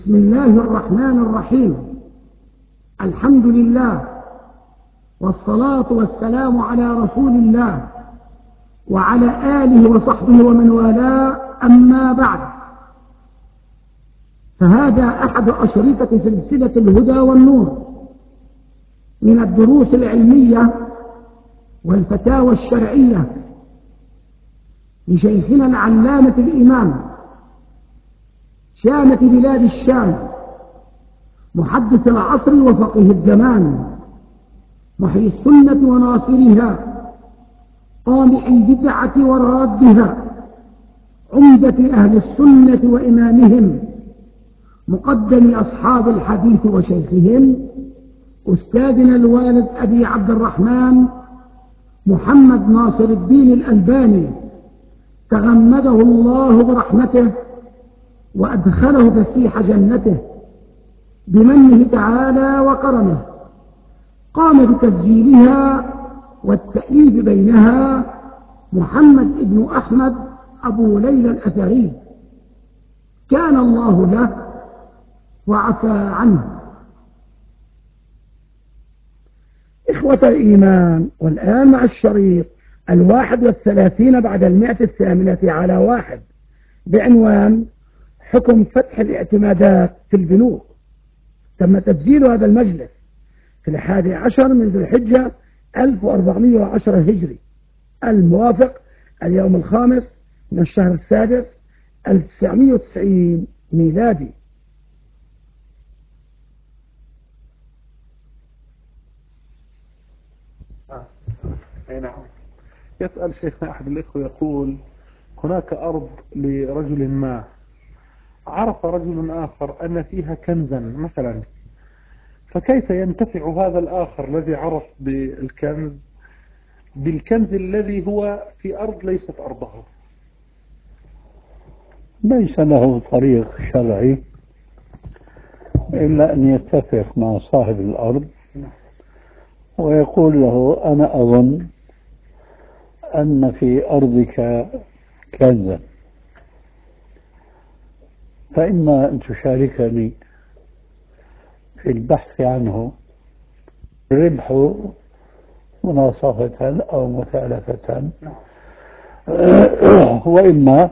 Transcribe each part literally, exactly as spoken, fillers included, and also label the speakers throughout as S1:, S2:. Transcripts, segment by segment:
S1: بسم الله الرحمن الرحيم. الحمد لله والصلاة والسلام على رسول الله وعلى آله وصحبه ومن والاه، أما بعد، فهذا أحد أشرطة سلسلة الهدى والنور من الدروس العلمية والفتاوى الشرعية لشيخنا العلامة الإمام شامة بلاد الشام، محدث العصر وفقيه الزمان، محيي السنة وناصرها، قامع البدعة ورادها، عمدة أهل السنة وإمامهم، مقدم أصحاب الحديث وشيخهم، أستاذنا الوالد أبي عبد الرحمن محمد ناصر الدين الألباني، تغمده الله برحمته وأدخله فسيح جنته بمنه تعالى وكرمه. قام بتسجيلها والتأليف بينها محمد بن أحمد أبو ليلى الأثري، كان الله له وعفى عنه. إخوة الإيمان، والآن مع الشريط الواحد والثلاثين بعد المئة الثامنة على واحد بعنوان حكم فتح الاعتمادات في البنوك. تم تسجيل هذا المجلس في الحادي عشر من ذي الحجة ألف وأربعمائة وعشرة هجري، الموافق اليوم الخامس من الشهر السادس ألف وتسعمائة وتسعين ميلادي.
S2: آه. أي نعم. يسأل شيخنا أحد الإخوة يقول: هناك أرض لرجل ما، عرف رجل آخر أن فيها كنزا مثلا، فكيف ينتفع هذا الآخر الذي عرف بالكنز بالكنز الذي هو في أرض ليست أرضه؟
S3: ليس له طريق شرعي إلا أن يتفق مع صاحب الأرض ويقول له: أنا أظن أن في أرضك كنزا، فإما أن تشاركني في البحث عنه، ربح مناصفة أو مثالثة، وإما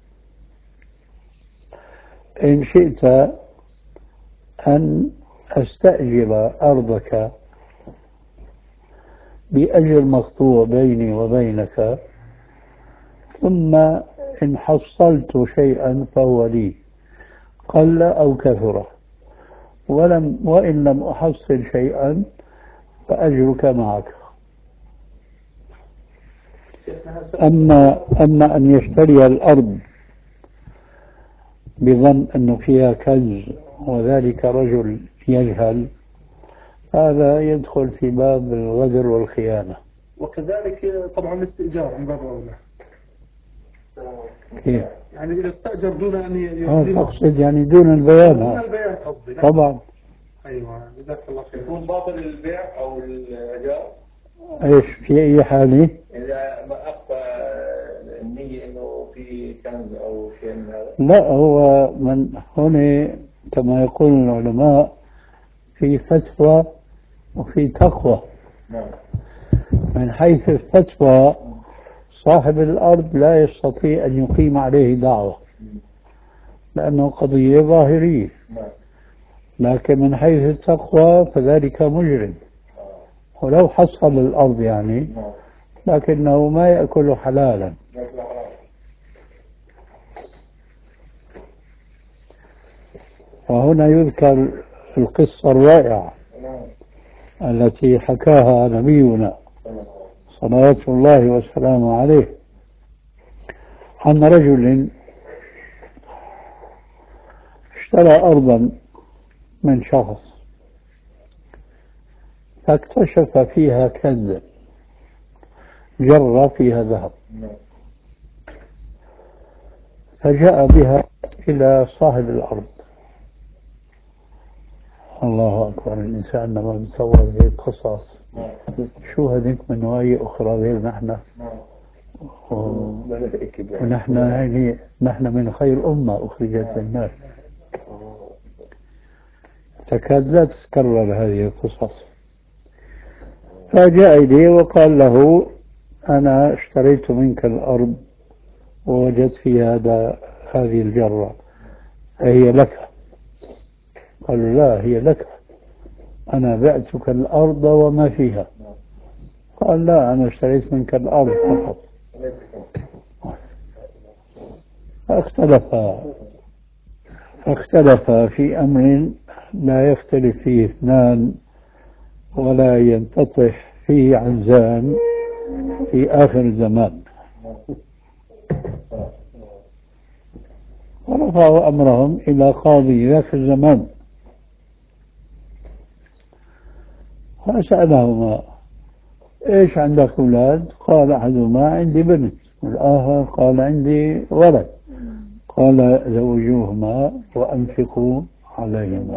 S3: إن شئت أن أستأجر أرضك بأجر مقطوع بيني وبينك، ثم إن حصلت شيئا فهو لي، قل أو كثر، ولم وإن لم أحصل شيئا فأجرك معك. أما أما أن يشتري الأرض بظن أنه فيها كنز وذلك رجل يجهل، هذا يدخل في باب الغدر والخيانة.
S2: وكذلك طبعا الاستئجار من باب أولى.
S3: كيف؟
S2: يعني إذا استأجر دون أن
S3: يعلم، أقصد يعني دون البيان.
S2: دون البيان قصدي.
S3: طبعا.
S2: أيوة، جزاك الله خير. يكون باطل البيع أو الإيجار؟
S3: ايش في اي حالة؟
S2: إذا ما أخفى النية إنه في كنز أو شيء من هذا.
S3: لا، هو من هنا كما يقول العلماء في فتوى وفي تقوى.
S2: نعم.
S3: من حيث الفتوى صاحب الأرض لا يستطيع أن يقيم عليه دعوة لأنه قضية ظاهرية، لكن من حيث التقوى فذلك مجرم، ولو حصل الأرض يعني، لكنه ما يأكل حلالا. وهنا يذكر القصة الرائعة التي حكاها نبينا صلوات الله وسلامه عليه عن رجل اشترى أرضا من شخص فاكتشف فيها كنزا جر فيها ذهب، فجاء بها إلى صاحب الأرض. الله أكبر، الإنسان لما بيتصور هيك قصص، شو هذيك من نوايا أخرى غير نحن، ونحن يعني نحن من خير أمة أخرجت للناس. تكاد لا تتكرر هذه القصص. فجاء إليه وقال له أنا اشتريت منك الأرض ووجدت فيها هذا هذه الجرة، هي لك؟ قالوا لا، هي لك، أنا بعتك الأرض وما فيها. قال لا، أنا اشتريت منك الأرض فقط. فاختلفا فاختلفا في أمر لا يختلف فيه اثنان ولا ينتطح فيه عنزان في آخر الزمان. ورفعوا أمرهم إلى قاضي ذاك الزمان فسألهما إيش عندك أولاد؟ قال أحدهما عندي بنت، والآخر قال عندي ولد. قال زوجوهما وأنفقوا عليهما.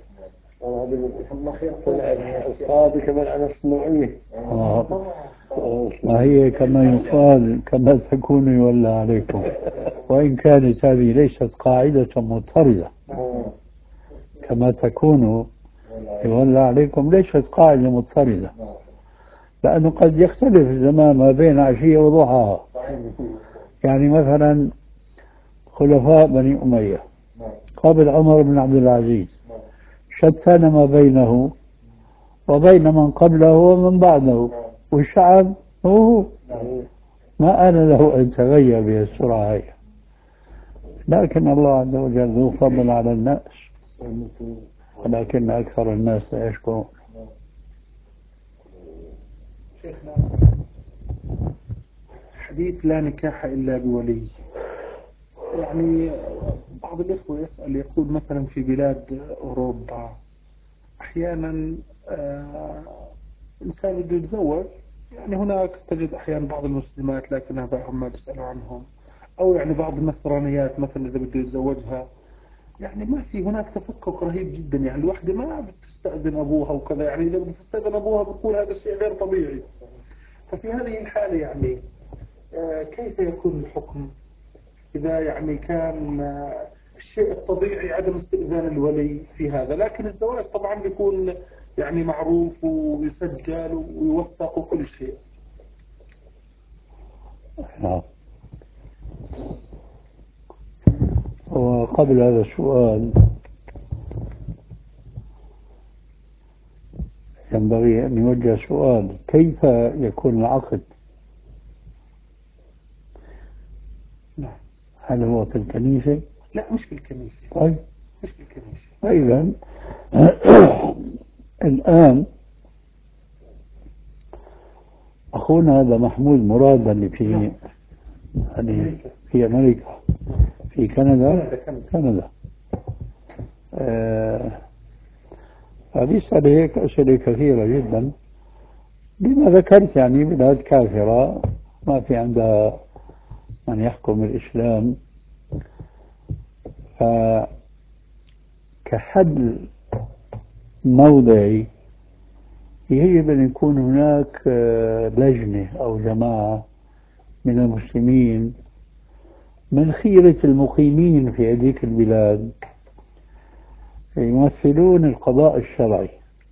S4: القاضي كمان على الصنوعية.
S3: ما هي كما يقال كما تكون يولى عليكم، وإن كانت هذه ليست قاعدة مضطردة. كما تكون يولى عليكم ليست قاعدة مضطردة، لأنه قد يختلف الزمان ما بين عشية وضحاها. يعني مثلا خلفاء بني أمية قبل عمر بن عبد العزيز شتان ما بينه وبين من قبله ومن بعده، والشعب هو ما آن له أن تغير بهالسرعة هي. لكن الله عز وجل ذو فضل على الناس ولكن أكثر الناس لا يشكرون.
S2: شيخنا، حديث لا نكاح إلا بولي، يعني بعض الإخوة يسأل يقول مثلا في بلاد أوروبا أحيانا آه إنسان بده يتزوج، يعني هناك تجد أحيانا بعض المسلمات لكن آبائهم ما بيسألوا عنهم، أو يعني بعض النصرانيات مثلا إذا بده يتزوجها يعني ما في، هناك تفكك رهيب جدا، يعني الوحدة ما بتستأذن أبوها وكذا، يعني إذا بدها تستأذن أبوها بتقول هذا الشيء غير طبيعي. ففي هذه الحالة يعني آه كيف يكون الحكم إذا يعني كان آه الشيء الطبيعي عدم استئذان الولي في هذا، لكن الزواج طبعا بيكون يعني معروف ويسجل ويوثق وكل شيء.
S3: نعم. وقبل هذا السؤال ينبغي أن يوجه سؤال: كيف يكون العقد؟
S2: نعم.
S3: هل هو في الكنيسة؟
S2: لا، مش في الكنيسة.
S3: طيب،
S2: مش في الكنيسة.
S3: إذن الآن أخونا هذا محمود مراد اللي في
S2: نعم.
S3: يعني في أمريكا، في كندا
S2: كندا.
S3: كندا آه فبيسأل هيك أسئلة كثيرة جدا بما ذكرت، يعني بلاد كافرة ما في عندها من يحكم الإسلام، فكحل موضعي يجب أن يكون هناك لجنة أو جماعة من المسلمين من خيرة المقيمين في هذيك البلاد يمثلون القضاء الشرعي،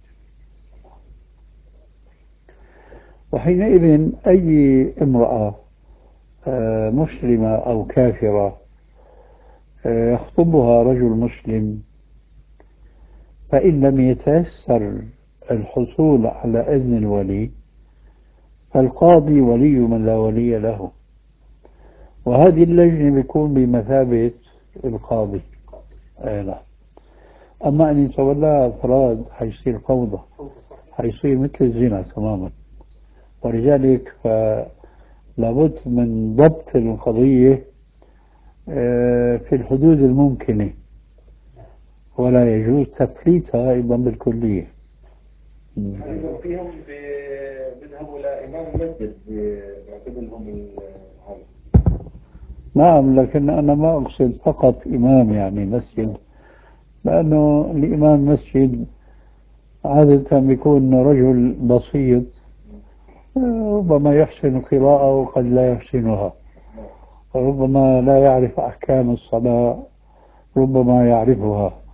S3: وحينئذ أي امرأة مسلمة أو كافرة يخطبها رجل مسلم فإن لم يتيسر الحصول على إذن الولي فالقاضي ولي من لا ولي له، وهذه اللجنة بيكون بمثابة القاضي. أيضا أما أن يتولى أفراد حيصير فوضى، حيصير مثل الزنا تماما. ولذلك فلابد من ضبط القضية في الحدود الممكنة، ولا يجوز تفليتها أيضا بالكلية.
S4: فيهم بيذهبوا لإمام المسجد بيعتبر لهم العالم.
S3: نعم، لكن أنا ما أقصد فقط إمام يعني مسجد، لأنه الإمام مسجد عادة بيكون رجل بسيط ربما يحسن القراءة وقد لا يحسنها، ربما لا يعرف أحكام الصلاة ربما يعرفها،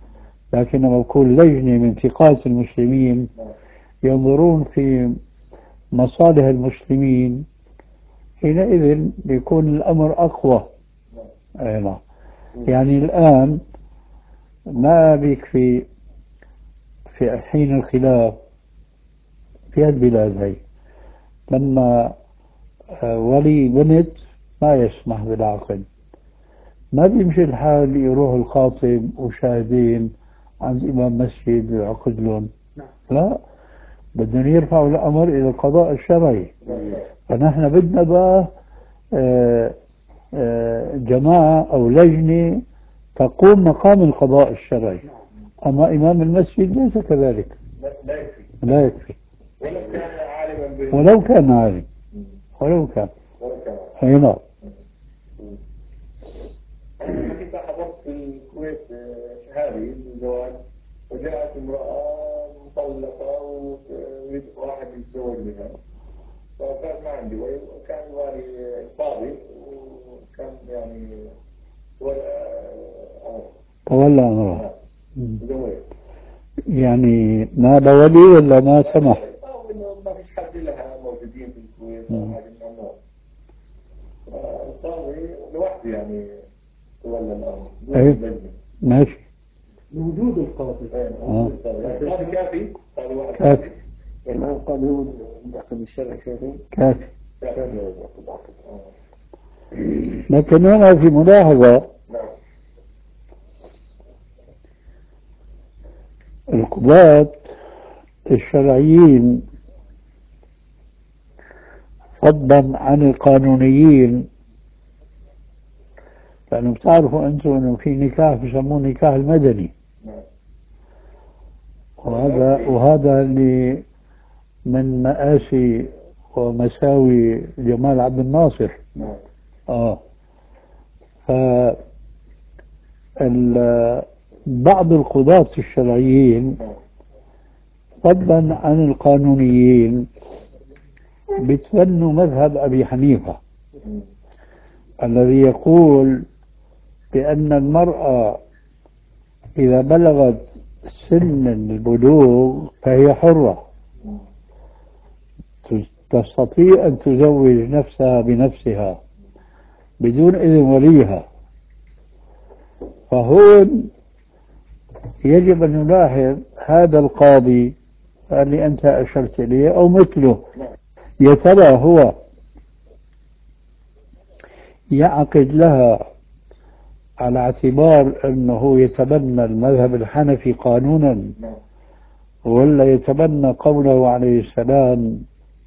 S3: لكن لما بكون لجنة من ثقات المسلمين ينظرون في مصالح المسلمين حينئذ بيكون الأمر أقوى. أي نعم. يعني الآن ما بيكفي في حين الخلاف في البلاد هي لما ولي بنت ما يسمح بالعقد، ما بيمشي الحال يروح الخاطب وشاهدين عند إمام مسجد ويعقد لهم، لا، بدهم يرفعوا الأمر إلى القضاء الشرعي. فنحن بدنا بقى آه، آه، جماعة أو لجنة تقوم مقام القضاء الشرعي. أما إمام المسجد ليس كذلك،
S4: لا يكفي
S3: لا يكفي
S4: ولو كان عالما به.
S3: ولو كان عالم، ولو كان
S4: ولو كان
S3: أي نعم.
S4: أنا كنت حضرت في الكويت شهادة للزواج، وجاءت امرأة مطلقة ويريد واحد يتزوج بها، فكان ما عندي ولي، وكان الوالي القاضي، وكان يعني هو الأمر
S3: تولى أمره.
S4: زوج.
S3: يعني ما بولي ولا ما سمح؟
S4: أو إنه ما فيش حد لها موجودين في الكويت أو حاجة من النوع. القاضي لوحده يعني تولى الأمر.
S3: أي ماشي.
S1: لوجود القاضي.
S3: آه.
S4: القاضي كافي؟ قاضي واحد
S3: كافي.
S4: يعني القاضي هو يأخذ الشرع كافي؟
S3: كافي.
S4: كافي.
S3: لكن هنا في ملاحظة،
S4: نعم.
S3: القضاة الشرعيين فضلا عن القانونيين، لأنه بتعرفوا أنتم أنه في نكاح بسموه نكاح المدني، وهذا وهذا اللي من مآسي ومساوي جمال عبد الناصر. آه ف بعض القضاة الشرعيين فضلا عن القانونيين بتبنوا مذهب أبي حنيفة الذي يقول بأن المرأة إذا بلغت سن البلوغ فهي حرة تستطيع أن تزوج نفسها بنفسها بدون إذن وليها. فهون يجب أن نلاحظ هذا القاضي اللي أنت أشرت إليه أو مثله، يا ترى هو يعقد لها على اعتبار أنه يتبنى المذهب الحنفي قانونا، ولا يتبنى قوله عليه السلام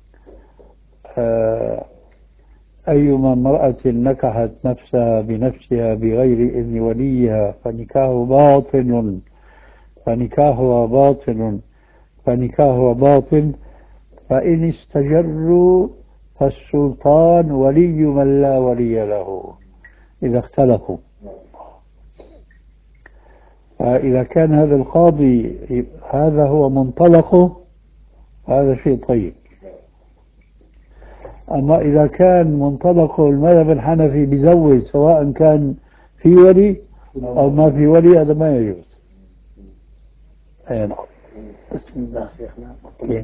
S3: آه أيما امرأة نكحت نفسها بنفسها بغير إذن وليها فنكاحها باطل فنكاحها باطل فنكاحها باطل فإن استجروا فالسلطان ولي من لا ولي له إذا اختلفوا. فإذا كان هذا القاضي هذا هو منطلقه هذا شيء طيب. أما إذا كان منطلقه المذهب الحنفي بيزوج سواء كان في ولي أو ما في ولي هذا ما يجوز. أي نعم.
S1: بسم الله شيخنا.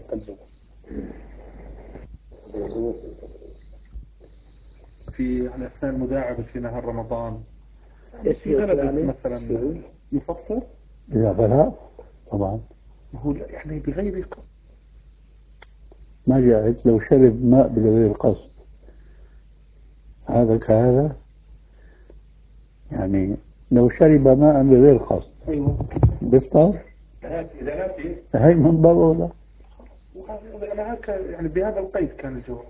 S2: في يعني أثناء المداعبة في نهار رمضان
S1: في
S2: غلبة مثلا يفطر؟
S3: إذا غلا طبعا
S2: هو يعني بغير قصد
S3: ما جاءت لو شرب ماء بغير قصد هذا كهذا، يعني لو شرب ماء بغير قصد بيفطر
S4: إذا نسي
S3: هي من ضرورة.
S2: أنا هكا يعني بهذا القيد كان الجواب،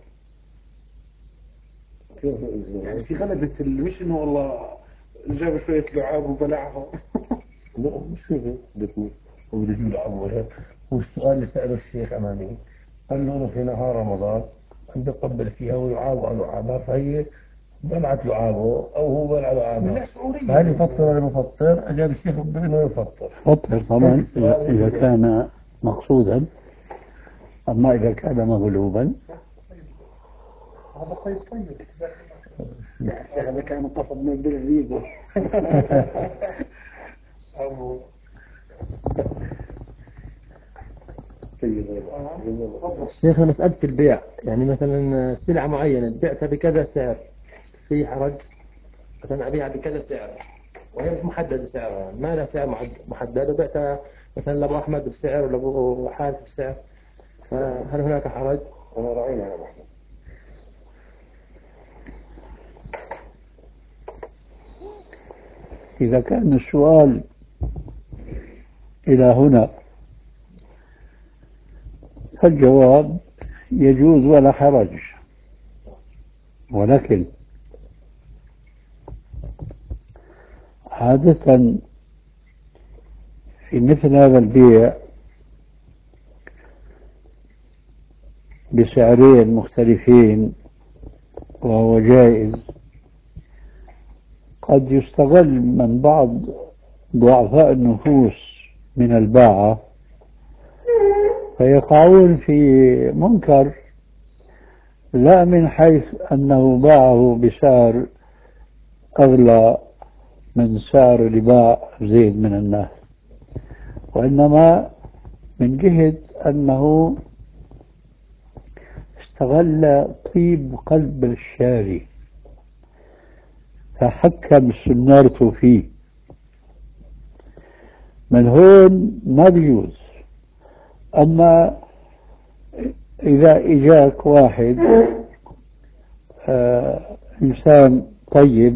S2: يعني في غلبة مش إنه والله جاب شوية لعاب وبلعها.
S4: لا مش كذا بدكم وبدكم يلعبوا. والسؤال اللي سأله الشيخ أمامي قال له في نهار رمضان أن يقبل فيها ويعاب على لعابها، فهي بلعت لعابه أو هو بلع لعابها، فهل يفطر ولا يفطر؟ أجاب الشيخ بأنه يفطر.
S3: فطر طبعا إذا كان مقصودا، أما إذا كان مغلوبا
S2: هذا قيد طيب.
S1: الشيخ هذا كان قصد من بالريبة.
S4: شيخنا مسألة البيع، يعني مثلا سلعة معينة بعتها بكذا سعر، في حرج؟ مثلا أبيعها بكذا سعر وهي مش محددة سعرها، ما لها سعر محد- محدد، وبعتها مثلا لأبو أحمد بسعر ولأبو حارث بسعر، فهل هناك حرج؟
S5: أنا رأينا يا محمد.
S3: إذا كان السؤال إلى هنا فالجواب يجوز ولا حرج، ولكن عادة في مثل هذا البيع بسعرين مختلفين وهو جائز، قد يستغل من بعض ضعفاء النفوس من الباعة فيقعون في منكر، لا من حيث أنه باعه بسعر أغلى من سعر اللي باع زيد من الناس، وإنما من جهة أنه استغل طيب قلب الشاري فحكم سنارته فيه. من هون ما بيجوز. أما إذا إجاك واحد آه إنسان طيب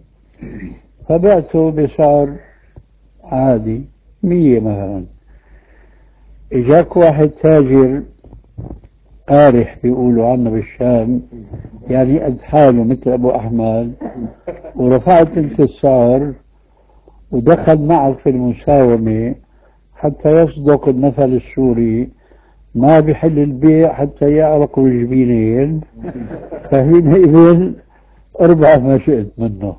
S3: فبعته بسعر عادي مية مثلا، إجاك واحد تاجر قارح بيقولوا عنه بالشام، يعني قد حاله مثل أبو أحمد، ورفعت أنت السعر ودخل معك في المساومة حتى يصدق المثل السوري ما بيحل البيع حتى يعرقوا الجبينين، فحينئذ اربح ما شئت منه.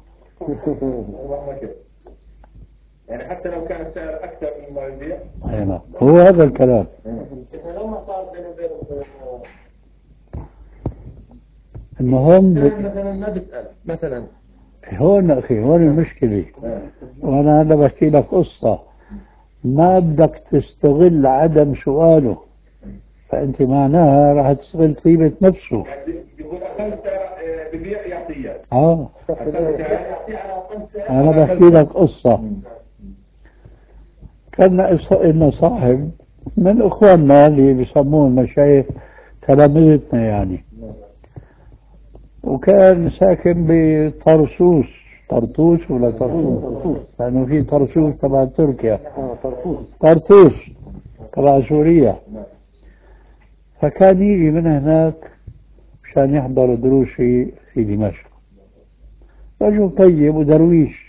S5: يعني حتى لو كان السعر أكثر مما يبيع.
S3: هنا هو هذا الكلام.
S4: لو ما صار بينه وبينه
S3: المهم
S4: مثلا ما بيسأل مثلا.
S3: هون أخي هون المشكلة، وأنا هذا بحكي لك قصة، ما بدك تستغل عدم سؤاله، فأنت معناها راح تستغل طيبة نفسه.
S5: يقول أقل سعر ببيع يعطي إياه.
S3: آه
S5: أقل سعر يعطي على أقل سعر.
S3: أنا بحكي لك قصة. كان لنا صاحب من إخواننا اللي بيسموه المشايخ تلامذتنا يعني، وكان ساكن بطرسوس، طرطوس ولا طرطوس؟ لأنه في طرسوس تبع تركيا، طرطوس تبع سوريا. فكان يجي من هناك مشان يحضر دروسي في دمشق، رجل طيب ودرويش.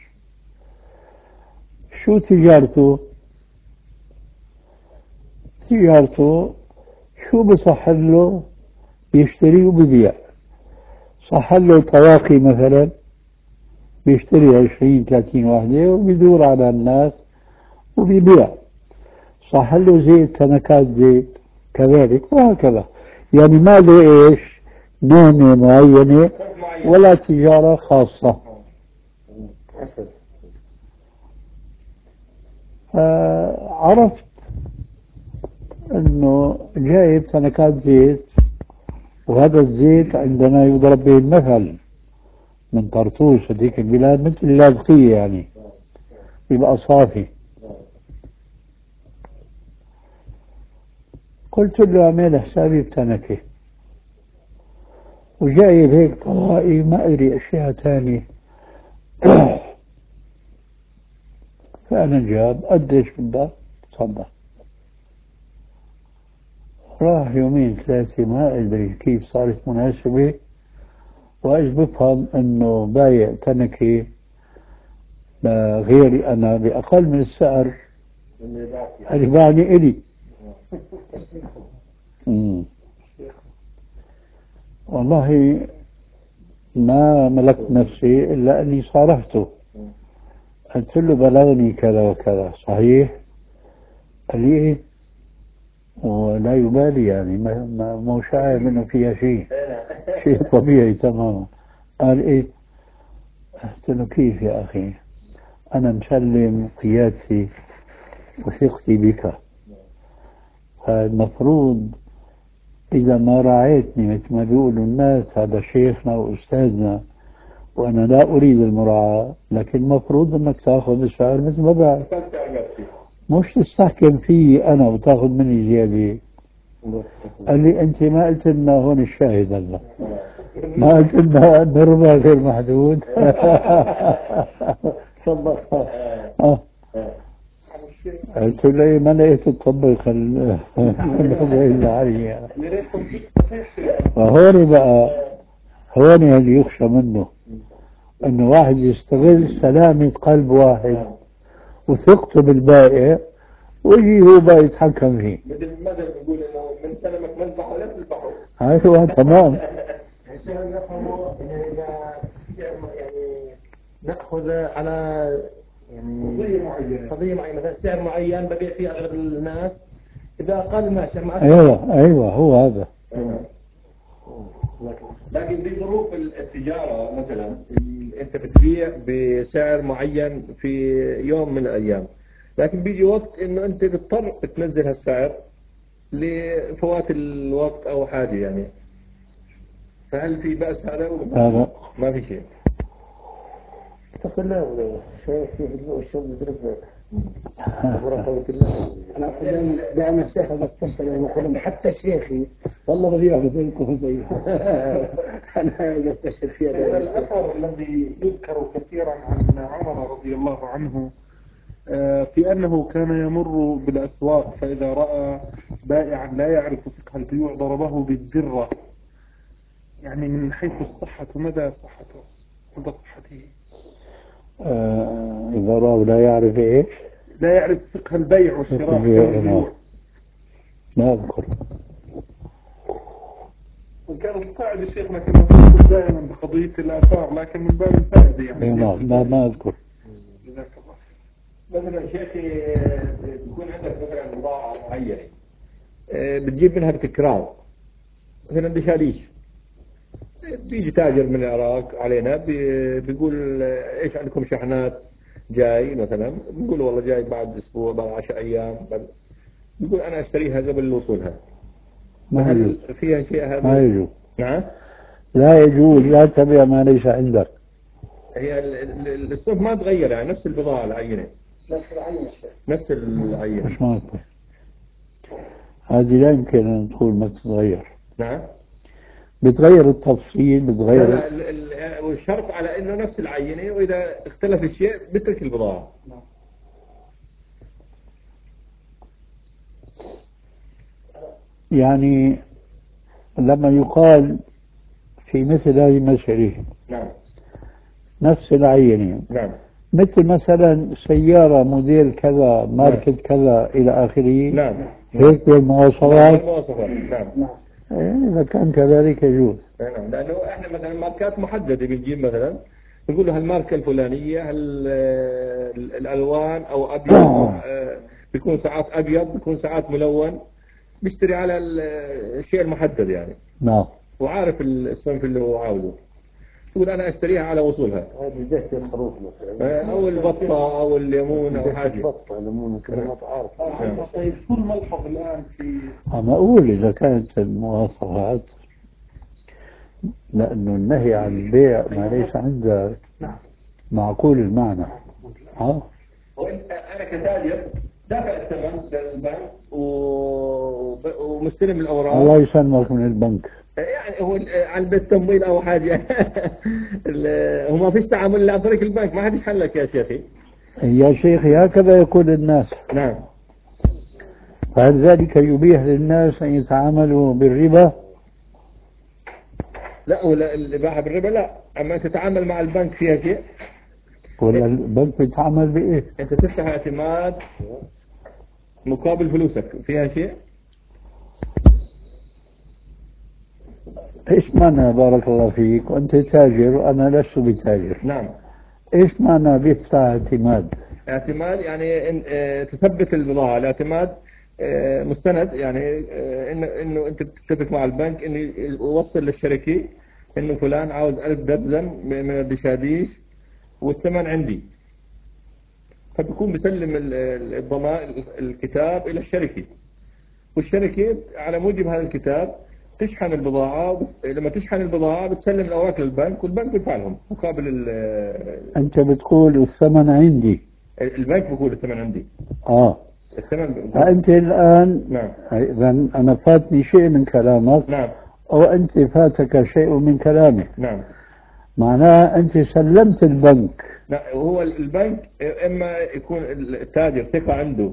S3: شو تجارته؟ تجارته شو بصح له؟ بيشتري وبيبيع. صح له طواقي مثلا بيشتري عشرين ثلاثين واحدة وبيدور على الناس وبيبيع. صح له زيت تنكات زيت كذلك، وهكذا. يعني ما له ايش نومة معينة ولا تجارة خاصة. فعرفت انه جايب تنكات زيت، وهذا الزيت عندنا يضرب به المثل من طرطوس هذيك البلاد مثل اللاذقية يعني، يبقى صافي. قلت له اعمل حسابي بتنكة، وجايب هيك طوائي ما ادري اشياء ثانية. فانا جاب قديش بدك؟ تفضل. راح يومين ثلاثة ما ادري كيف صارت مناسبة، وايش بفهم انه بايع تنكة لغيري انا باقل من السعر اللي باعني الي. مم. والله ما ملكت نفسي إلا أني صارحته، قلت له بلغني كذا وكذا. صحيح؟ قال لي إيه؟ ولا يبالي يعني، ما ما مو شاعر منه فيها شيء، شيء طبيعي تماما. قال إيه؟ قلت له كيف يا أخي، أنا مسلم قيادتي وثقتي بك، فالمفروض إذا ما راعيتني مثل ما بيقولوا الناس هذا شيخنا وأستاذنا وأنا لا أريد المراعاة، لكن المفروض أنك تأخذ السعر مثل ما بعد، مش تستحكم فيه أنا وتأخذ مني زيادة. قال لي أنت ما قلت لنا هون الشاهد هلا، ما قلت لنا أن الربا غير محدود. آه. قلت له ما لقيت تطبق الربا إلا علي. فهون بقى هون اللي يخشى منه انه واحد يستغل سلامة قلب واحد وثقته بالبائع ويجي هو بقى يتحكم فيه.
S5: مثل المثل بيقول انه من سلمك مذبح ولا تذبحه.
S3: ايوه تمام.
S6: عشان نفهموا إذا يعني نأخذ على يعني
S5: قضية معينة
S6: قضية معينة مثلا سعر معين ببيع فيه أغلب الناس، إذا أقل ماشي ما أكثر.
S3: ايوه ايوه هو هذا.
S5: لكن بظروف التجارة مثلا انت بتبيع بسعر معين في يوم من الايام، لكن بيجي وقت انه انت بتضطر تنزل هالسعر لفوات الوقت او حاجة يعني، فهل في بأس هذا ولا
S3: لا لا
S5: ما في شيء؟
S4: تقول لا شايف في الشغل يضرب بركة الله.
S1: أنا دائما دائما الشيخ بستشهد يقولون حتى شيخي والله ببيعه زيكم زي أنا بستشهد فيها دائما.
S2: الأثر الذي يذكر كثيرا عن عمر رضي الله عنه في أنه كان يمر بالأسواق فإذا رأى بائعا لا يعرف فقه البيوع ضربه بالدرة، يعني من حيث الصحة مدى صحته مدى صحته.
S3: آه إذا رأى لا يعرف إيش؟
S2: لا يعرف فقه البيع والشراء
S3: البيوع. ما أذكر.
S2: وكانت قاعدة شيخنا كما تقول دائما بقضية الآثار، لكن من باب الفائدة يعني.
S3: لا ما ما أذكر.
S2: جزاك الله.
S5: مثلا شيخي بيكون عندك مثلا بضاعة معينة بتجيب منها بتكرار، مثلا دشاليش، بيجي تاجر من العراق علينا بيقول ايش عندكم شحنات جاي مثلا، بيقول والله جاي بعد اسبوع بعد عشر ايام بعد، بيقول انا اشتريها قبل وصولها.
S3: ما
S5: هل
S3: يجوز.
S5: فيها شيء هذا؟
S3: ما يجوز.
S5: نعم.
S3: لا يجوز، لا تبيع ما ليس عندك.
S5: هي الصنف ما تغير يعني نفس البضاعة العينة.
S6: نفس العين
S5: نفس العينة.
S3: مش ممكن. هذه لا يمكن أن تقول ما تتغير.
S5: نعم.
S3: بتغير التفصيل بتغير.
S5: لا لا والشرط على انه نفس العينة، واذا اختلف الشيء بترك البضاعة.
S3: يعني لما يقال في مثل هذه المسألة
S5: نعم.
S3: نفس العينة،
S5: نعم.
S3: مثل مثلا سيارة موديل كذا ماركة كذا إلى آخره،
S5: نعم.
S3: هيك بالمواصفات.
S5: المواصفات. نعم.
S3: إيه، إذا كان كذلك يجوز.
S5: نعم. لأنه إحنا مثلا ماركات محددة بنجيب مثلا نقول له هالماركة الفلانية هال الألوان أو أبيض أو بيكون ساعات أبيض بيكون ساعات ملون، بيشتري على الشيء المحدد يعني،
S3: نعم.
S5: وعارف الصنف اللي هو عاوزه، يقول أنا أشتريها على وصولها.
S4: هذه زيت الخروف مثلا
S5: أو البطة أو الليمون أو حاجة.
S4: بطة ليمون كذا ما تعرف.
S2: طيب شو الملحظ الآن في
S3: أنا أقول إذا كانت المواصفات، لأنه النهي عن البيع ما ليس عندك معقول المعنى. ها؟
S5: وانت انا كتاجر دافع الثمن للبنك و... ومستلم الاوراق.
S3: الله يسلمك من البنك.
S5: يعني هو على البيت تمويل او حاجه. هو ما فيش تعامل الا عن طريق البنك، ما حدش حلك يا شيخي.
S3: يا شيخي هكذا يقول الناس.
S5: نعم.
S3: فهل ذلك يبيح للناس أن يتعاملوا بالربا؟
S5: لا، ولا الاباحه بالربا لا، اما انت تتعامل مع البنك فيها شيء.
S3: ولا البنك بيتعامل بإيه؟
S5: انت تفتح اعتماد مقابل فلوسك فيها شيء.
S3: إيش معنى بارك الله فيك وأنت تاجر وأنا لست بتاجر؟
S5: نعم.
S3: إيش معنى بيفتح اعتماد؟
S5: اعتماد يعني إن اه تثبت البضاعة. الاعتماد اه مستند يعني اه انه انه انت بتتفق مع البنك انه يوصل للشركة انه فلان عاوز ألف دبزن من الدشاديش والثمن عندي، فبيكون بيسلم الضمان الكتاب الى الشركة، والشركة على موجب هذا الكتاب تشحن البضاعة، وبت- لما تشحن البضاعة بتسلم الأوراق للبنك، والبنك بيدفع لهم مقابل ال-
S3: أنت بتقول الثمن عندي.
S5: البنك بيقول الثمن عندي.
S3: آه
S5: الثمن ب-
S3: أنت الآن
S5: نعم
S3: إذا أنا فاتني شيء من كلامك
S5: نعم
S3: أو أنت فاتك شيء من كلامي،
S5: نعم.
S3: معناه أنت سلمت البنك.
S5: لا، هو البنك إما يكون التاجر ثقة عنده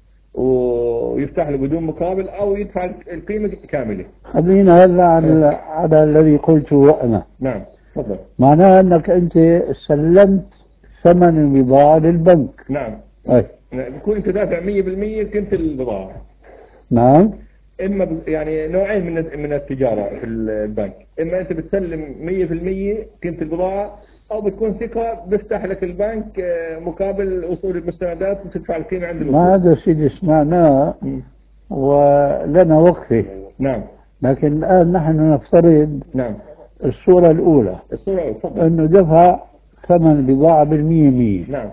S5: ويفتح له بدون مقابل، أو يدفع القيمة كاملة.
S3: خلينا هلا على, على الذي قلته أنا.
S5: نعم تفضل.
S3: معناه أنك أنت سلمت ثمن البضاعة للبنك.
S5: نعم.
S3: أي.
S5: بكون أنت دافع مية بالمية قيمة البضاعة.
S3: نعم.
S5: إما ب- يعني نوعين من من التجارة في البنك، إما أنت بتسلم مية بالمية قيمة البضاعة، أو بتكون ثقة بيفتح لك البنك آه، مقابل وصول المستندات وتدفع القيمة عند الوصول.
S3: ما هذا سيدي سمعناه
S5: مم.
S3: ولنا وقفه،
S5: نعم
S3: لكن الآن نحن نفترض
S5: نعم.
S3: الصورة الأولى
S5: الصورة تفضل.
S3: أنه دفع ثمن البضاعة بالمية مية.
S5: نعم.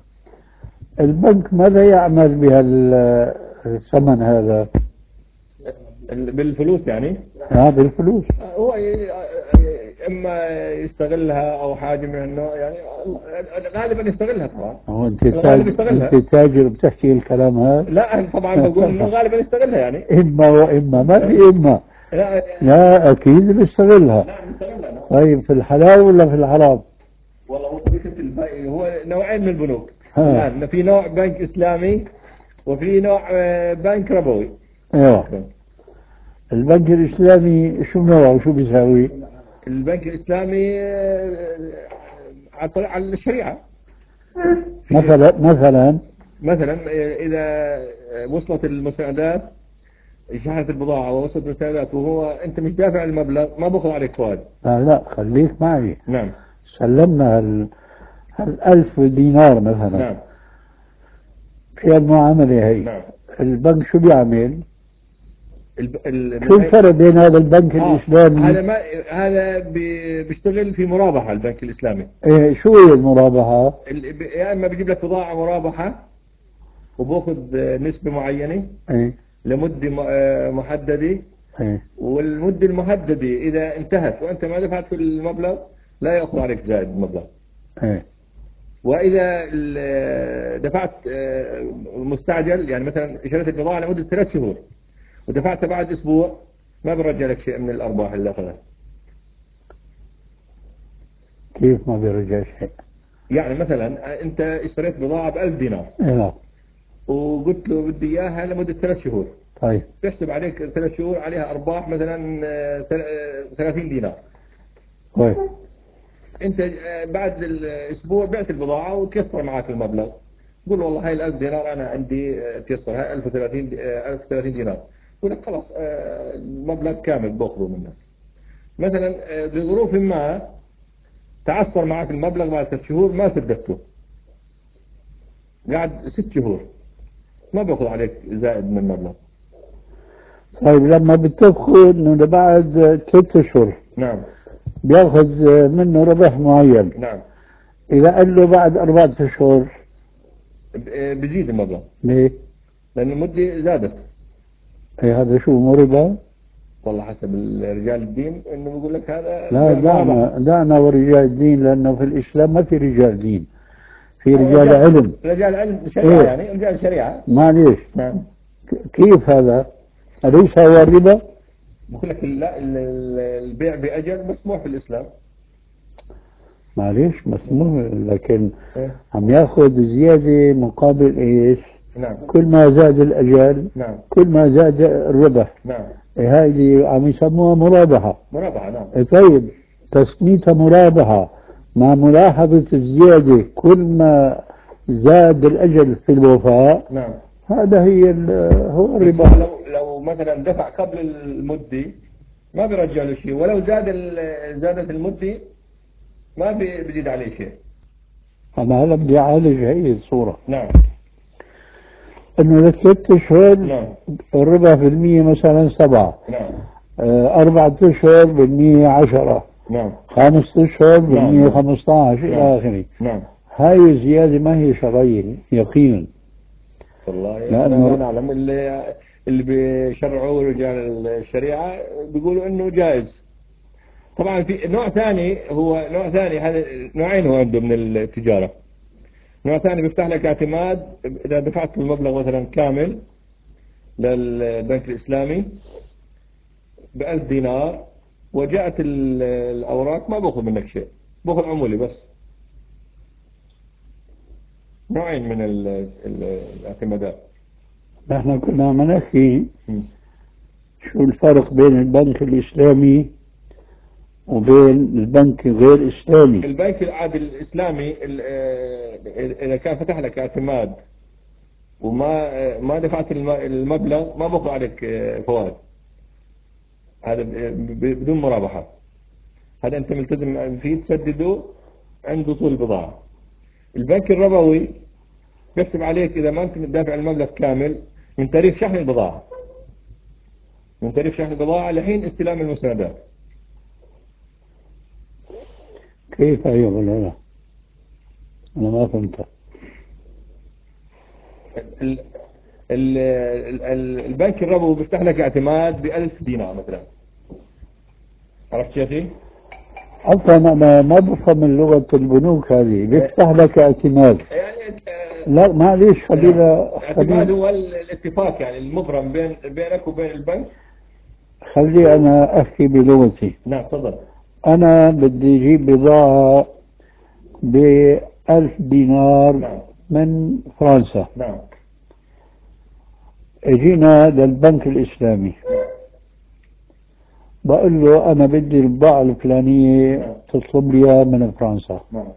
S3: البنك ماذا يعمل بهالثمن هذا؟
S5: ال- بالفلوس يعني.
S3: ها بالفلوس.
S5: هو ي- اما يستغلها او حاجه من النوع يعني، غالبا يستغلها طبعا.
S3: هو أنت
S5: الغالب
S3: تاجر،
S5: يستغلها.
S3: أنت تاجر بتحكي الكلام هذا؟
S5: لا أنا طبعا بقول انه غالبا يستغلها يعني.
S3: إما وإما، ما في إما.
S5: لا
S3: لا أكيد بيستغلها.
S5: نعم يستغلها. نعم.
S3: طيب في الحلال ولا في الحرام؟
S5: والله هو طريقة الب- هو نوعين من البنوك.
S3: ها.
S5: الان في نوع بنك اسلامي، وفي نوع آه، بنك ربوي.
S3: ايوه. البنك الإسلامي شو نوعه وشو بيساوي؟
S5: البنك الاسلامي آه، على طريق- على الشريعه.
S3: مثلا مثلا
S5: مثلا إذا وصلت المستندات، شحنت البضاعة ووصلت المستندات وهو أنت مش دافع المبلغ، ما بأخذ عليك فوائد.
S3: لا لا خليك معي.
S5: نعم
S3: سلمنا هال هالألف دينار مثلا
S5: نعم
S3: في المعاملة هي.
S5: نعم.
S3: البنك شو بيعمل؟
S5: الب... ال...
S3: شو الفرق بين هذا البنك
S5: آه.
S3: الإسلامي؟
S5: هذا ما هذا بي... بيشتغل في مرابحة البنك الإسلامي.
S3: إيه شو هي المرابحة؟
S5: ال... ب- يا إما بيجيب لك بضاعة مرابحة وبأخذ نسبة معينة
S3: إيه
S5: لمدة م- آه، محددة،
S3: إيه
S5: والمدة المحددة إذا انتهت وأنت ما دفعت في المبلغ لا يأخذ عليك زائد المبلغ.
S3: إيه
S5: وإذا ال- دفعت آه، مستعجل، يعني مثلا اشتريت البضاعة لمدة ثلاث شهور ودفعت بعد أسبوع، ما برجع لك شيء من الأرباح اللي أخذها.
S3: كيف ما بيرجع شيء؟
S5: يعني مثلا أنت اشتريت بضاعة بألف دينار
S3: إيه لا.
S5: وقلت له بدي إياها لمدة ثلاث شهور،
S3: طيب
S5: بيحسب عليك ثلاث شهور عليها أرباح مثلا آه، ثل- آه، ثلاثين دينار.
S3: طيب
S5: أنت آه، بعد الأسبوع بعت البضاعة وتيسر معك المبلغ، قول والله هاي الألف دينار أنا عندي آه، تيسر، هاي ألف وثلاثين دي- آه، ألف وثلاثين دينار، يقول لك خلاص آه، المبلغ كامل باخذه منك. مثلا آه، لظروف ما تعثر معك المبلغ بعد ثلاث شهور ما سددته، قاعد ست شهور، ما باخذ عليك زائد من المبلغ.
S3: طيب لما بتتفقوا انه بعد ثلاث اشهر
S5: نعم
S3: بياخذ منه ربح معين،
S5: نعم.
S3: اذا قال له بعد اربعة اشهر
S5: ب- آه، بزيد المبلغ
S3: ليه؟
S5: لأن المدة زادت.
S3: إيه هذا شو مو ربا؟
S5: والله حسب رجال الدين انه بيقول لك هذا
S3: لا
S5: مرابحة.
S3: دعنا دعنا ورجال الدين، لانه في الاسلام ما في رجال دين، في
S5: أو
S3: رجال علم.
S5: رجال علم شريعة،
S3: إيه.
S5: يعني رجال شريعة.
S3: معليش
S5: نعم.
S3: كيف هذا؟ أليس هو الربا؟
S5: بقول لك لا، ال- ال- البيع بأجل مسموح في الإسلام.
S3: معليش مسموح، لكن
S5: إيه؟
S3: عم ياخذ زيادة مقابل ايش؟
S5: نعم
S3: كل ما زاد الأجل
S5: نعم
S3: كل ما زاد الربح.
S5: نعم.
S3: إيه هاي اللي عم يسموها مرابحة.
S5: مرابحة. نعم
S3: إيه طيب تسميتها مرابحة مع ملاحظة الزيادة كل ما زاد الأجل في الوفاء،
S5: نعم.
S3: هذا هي ال- هو
S5: بس
S3: الربا.
S5: لو لو مثلا دفع قبل المدة ما بيرجع له شيء، ولو زاد ال- زادت المدة ما بي- بيزيد عليه شيء.
S3: أنا هلا بدي أعالج هي الصورة،
S5: نعم
S3: إنه لثلاث أشهر
S5: نعم
S3: الربا في المية مثلا سبعة،
S5: نعم
S3: آه، أربعة أشهر بالمية عشرة،
S5: نعم
S3: خمسة أشهر
S5: نعم.
S3: بالمية خمسة عشر
S5: نعم.
S3: إلى آخره.
S5: نعم.
S3: هاي الزيادة ما هي شرعية يقينا.
S5: والله
S3: لأنه-
S5: أنا لا نعلم اللي اللي بيشرعوه رجال الشريعة بيقولوا إنه جائز. طبعا في نوع ثاني، هو نوع ثاني، هذا نوعين هو عنده من التجارة. نوع ثاني بيفتح لك اعتماد إذا دفعت المبلغ مثلا كامل للبنك الإسلامي بألف دينار، وجاءت ال- الأوراق ما بأخذ منك شيء، بأخذ عمولي بس. نوعين من ال- ال- الاعتمادات.
S3: نحن كنا عم نحكي
S5: م.
S3: شو الفرق بين البنك الإسلامي وبين البنك غير الإسلامي.
S5: البنك العادي الإسلامي ال- آه، إذا كان فتح لك اعتماد وما آه، ما دفعت الم- المبلغ ما بأخذ عليك آه، فوائد. هذا ب- ب- بدون مرابحة. هذا أنت ملتزم فيه تسدده عند وصول البضاعة. البنك الربوي بيحسب عليك إذا ما أنت دافع المبلغ كامل من تاريخ شحن البضاعة، من تاريخ شحن البضاعة لحين استلام المستندات.
S3: كيف أيها الأخوة؟ أنا ما فهمت.
S5: ال- ال- ال- ال- البنك الربوي بيفتح لك اعتماد بألف دينار مثلا. عرفت شيخي؟
S3: أصلا أنا ما بفهم من لغة البنوك هذه، بيفتح لك اعتماد.
S5: يعني آه،
S3: لا معليش خلينا
S5: الاعتماد
S3: خلينا
S5: هو ال- الاتفاق يعني المبرم بين بينك وبين البنك.
S3: خلي أنا أحكي بلغتي.
S5: نعم تفضل.
S3: أنا بدي أجيب بضاعة بألف دينار
S5: نعم
S3: من فرنسا،
S5: نعم
S3: اجينا للبنك الإسلامي بقول له أنا بدي البضاعة الفلانية تطلب لي إياها من فرنسا.
S5: نعم.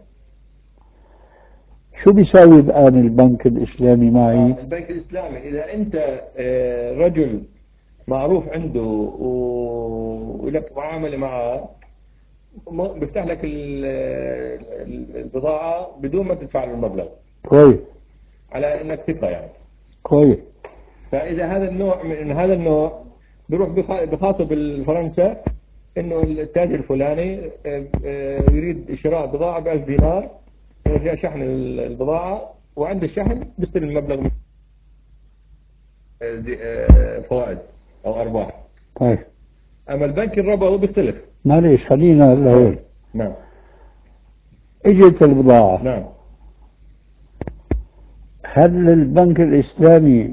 S3: شو بيساوي الآن البنك الإسلامي معي؟
S5: آه، البنك الإسلامي إذا أنت آه، رجل معروف عنده و- ولك معاملة معه، م- بيفتح لك ال- ال- البضاعة بدون ما تدفع له المبلغ،
S3: كويس
S5: على انك ثقة يعني.
S3: كويس.
S5: فاذا هذا النوع من هذا النوع بيروح بخ- بخاطب الفرنسا انه التاجر الفلاني آه، آه، يريد شراء بضاعة بألف دينار، ورجاء شحن ال- البضاعة، وعند الشحن بيستلم المبلغ من آه، دي- آه، فوائد او ارباح.
S3: طيب
S5: اما البنك الربوي بيختلف.
S3: معليش خلينا لهون.
S5: نعم
S3: اجت البضاعة،
S5: نعم.
S3: هل البنك الإسلامي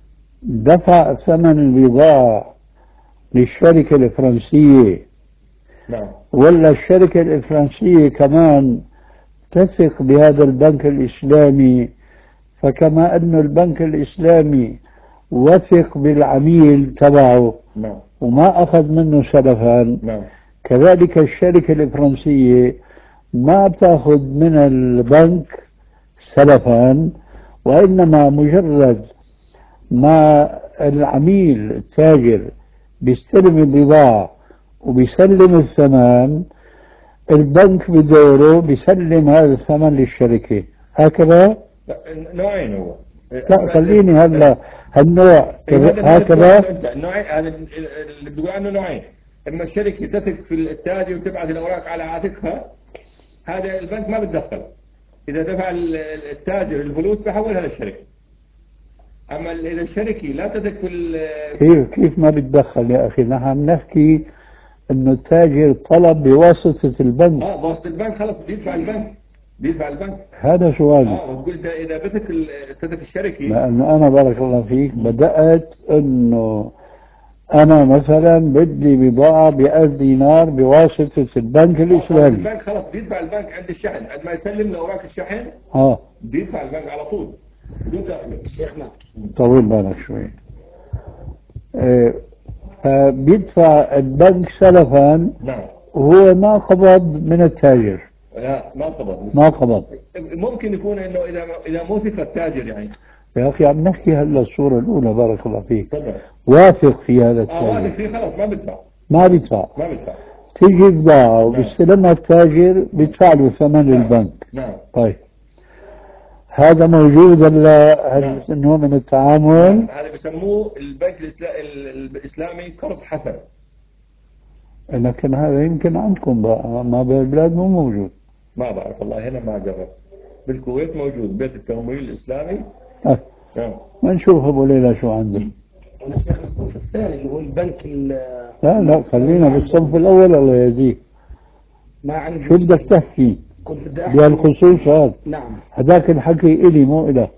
S3: دفع ثمن البضاعة للشركة الفرنسية،
S5: نعم
S3: ولا الشركة الفرنسية كمان تثق بهذا البنك الإسلامي، فكما أن البنك الإسلامي وثق بالعميل تبعه
S5: نعم
S3: وما أخذ منه سلفا،
S5: نعم
S3: كذلك الشركة الفرنسية ما تأخذ من البنك سلفا، وإنما مجرد ما العميل التاجر بيستلم البضاعة وبيسلم الثمن، البنك بدوره بيسلم هذا الثمن للشركة. هكذا؟
S5: لا، نوعين هو.
S3: لا خليني هلا هالنوع
S5: إيه، هذا
S3: هكذا.
S5: هذا النوعين، هذا اللي بتقول عنه نوعين. اما الشركه تثق في التاجر وتبعث الاوراق على عاتقها، هذا البنك ما بتدخل. اذا دفع ال- التاجر الفلوس بحولها للشركه. اما ال- اذا الشركه لا تثق في ال-
S3: كيف كيف ما بتدخل يا أخي؟ نحن نحكي إنه التاجر طلب بواسطة البنك.
S5: اه بواسطه البنك خلص بيدفع البنك، بيدفع البنك.
S3: هذا سؤالي.
S5: اه وتقول اذا اذا بثق ال- تثق الشركه.
S3: لأنه أنا بارك الله فيك بدأت إنه أنا مثلا بدي بضاعة بألف دينار بواسطة البنك
S5: آه،
S3: الإسلامي.
S5: البنك خلص بيدفع البنك عند الشحن، عند ما يسلم له اوراق الشحن
S3: آه
S5: بيدفع البنك على طول بدون تأخير.
S6: شيخنا
S3: طول بالك شوي. إيه، فبيدفع البنك سلفا
S5: نعم.
S3: وهو ما قبض من التاجر،
S5: لا ما قبض.
S3: ما قبض.
S5: ممكن يكون انه اذا اذا مو ثقة التاجر يعني.
S3: يا أخي عم نحكي هلا الصورة الأولى بارك الله فيك،
S5: تفضل.
S3: واثق في هذا
S5: اه واثق
S3: التاجر
S5: فيه خلاص ما بدفع.
S3: ما بيدفع.
S5: ما بدفع.
S3: تيجي بضاعة وبيستلمها التاجر بيدفع له ثمن البنك.
S5: نعم.
S3: طيب هذا موجود ولا
S5: نعم.
S3: هل نوع من التعامل؟
S5: هذا بسموه البنك الإسلا- ال- الاسلامي قرض حسن.
S3: لكن هذا يمكن عندكم بقى، ما بالبلاد مو موجود.
S5: ما بعرف والله، هنا ما جربت. بالكويت موجود بيت التمويل الاسلامي.
S3: أه.
S5: نعم.
S3: ما نشوف ابو ليلى شو عنده.
S7: انا شيخ الصنف الثاني اللي هو البنك ال-
S3: لا لا خلينا بالصنف الأول الله يهديك.
S7: ما عندي
S3: شو بدك تحكي
S7: كنت بدي احكي.
S3: بهالخصوص هذا؟
S7: نعم.
S3: هذاك الحكي إلي مو إلك.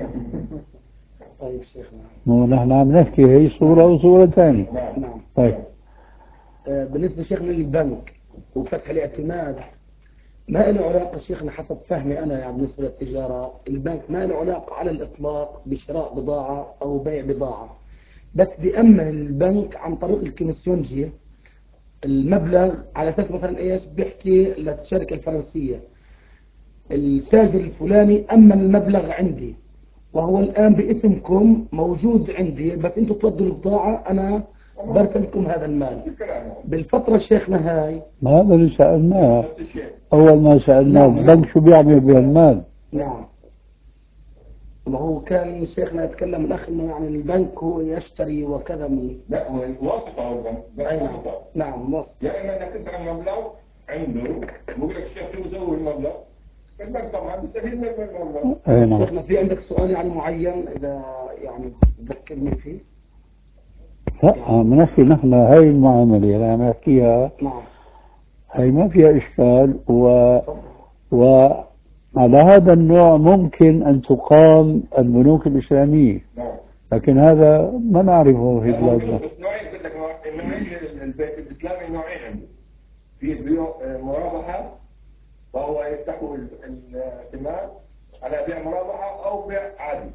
S7: طيب شيخنا.
S3: مو نحن عم نحكي هي صورة وصورة ثانية.
S7: نعم.
S3: طيب.
S7: آه بالنسبة شيخنا للبنك وفتح الاعتماد ما له علاقة شيخنا حسب فهمي أنا يعني بالنسبة للتجارة البنك ما له علاقة على الإطلاق بشراء بضاعة أو بيع بضاعة، بس بيأمن البنك عن طريق الكوميسيونجي المبلغ على أساس مثلا إيش بيحكي للشركة الفرنسية التاجر الفلاني أمن المبلغ عندي وهو الآن باسمكم موجود عندي، بس أنتم تودوا البضاعة أنا برسل لكم هذا المال. بالفترة شيخنا هاي
S3: ما هذا اللي سألناه أول ما سألناه
S7: نعم.
S3: البنك شو بيعمل بهالمال؟
S7: نعم. وهو كان شيخنا يتكلم الأخ إنه يعني البنك هو يشتري وكذا من
S5: لا هو الواسطة هو البنك.
S7: أي نعم. نعم واسطة.
S5: يا إما إنك تدفع المبلغ عنده بقول لك الشيخ شو بسوي المبلغ؟ البنك طبعا بيستفيد من المبلغ.
S3: أي نعم.
S7: شيخنا في عندك سؤال يعني معين إذا يعني تذكرني فيه؟
S3: لا عم نحكي نحن هاي المعاملة اللي عم نحكيها
S7: نعم.
S3: هاي ما فيها إشكال و وعلى هذا النوع ممكن أن تقام البنوك الإسلامية،
S5: نعم.
S3: لكن هذا ما نعرفه في بلادنا.
S5: بس نوعين قلت لك النوعين البنك الإسلامي نوعين عنده. في بيوع مرابحة وهو يفتح الاعتماد على بيع مرابحة أو بيع عادي.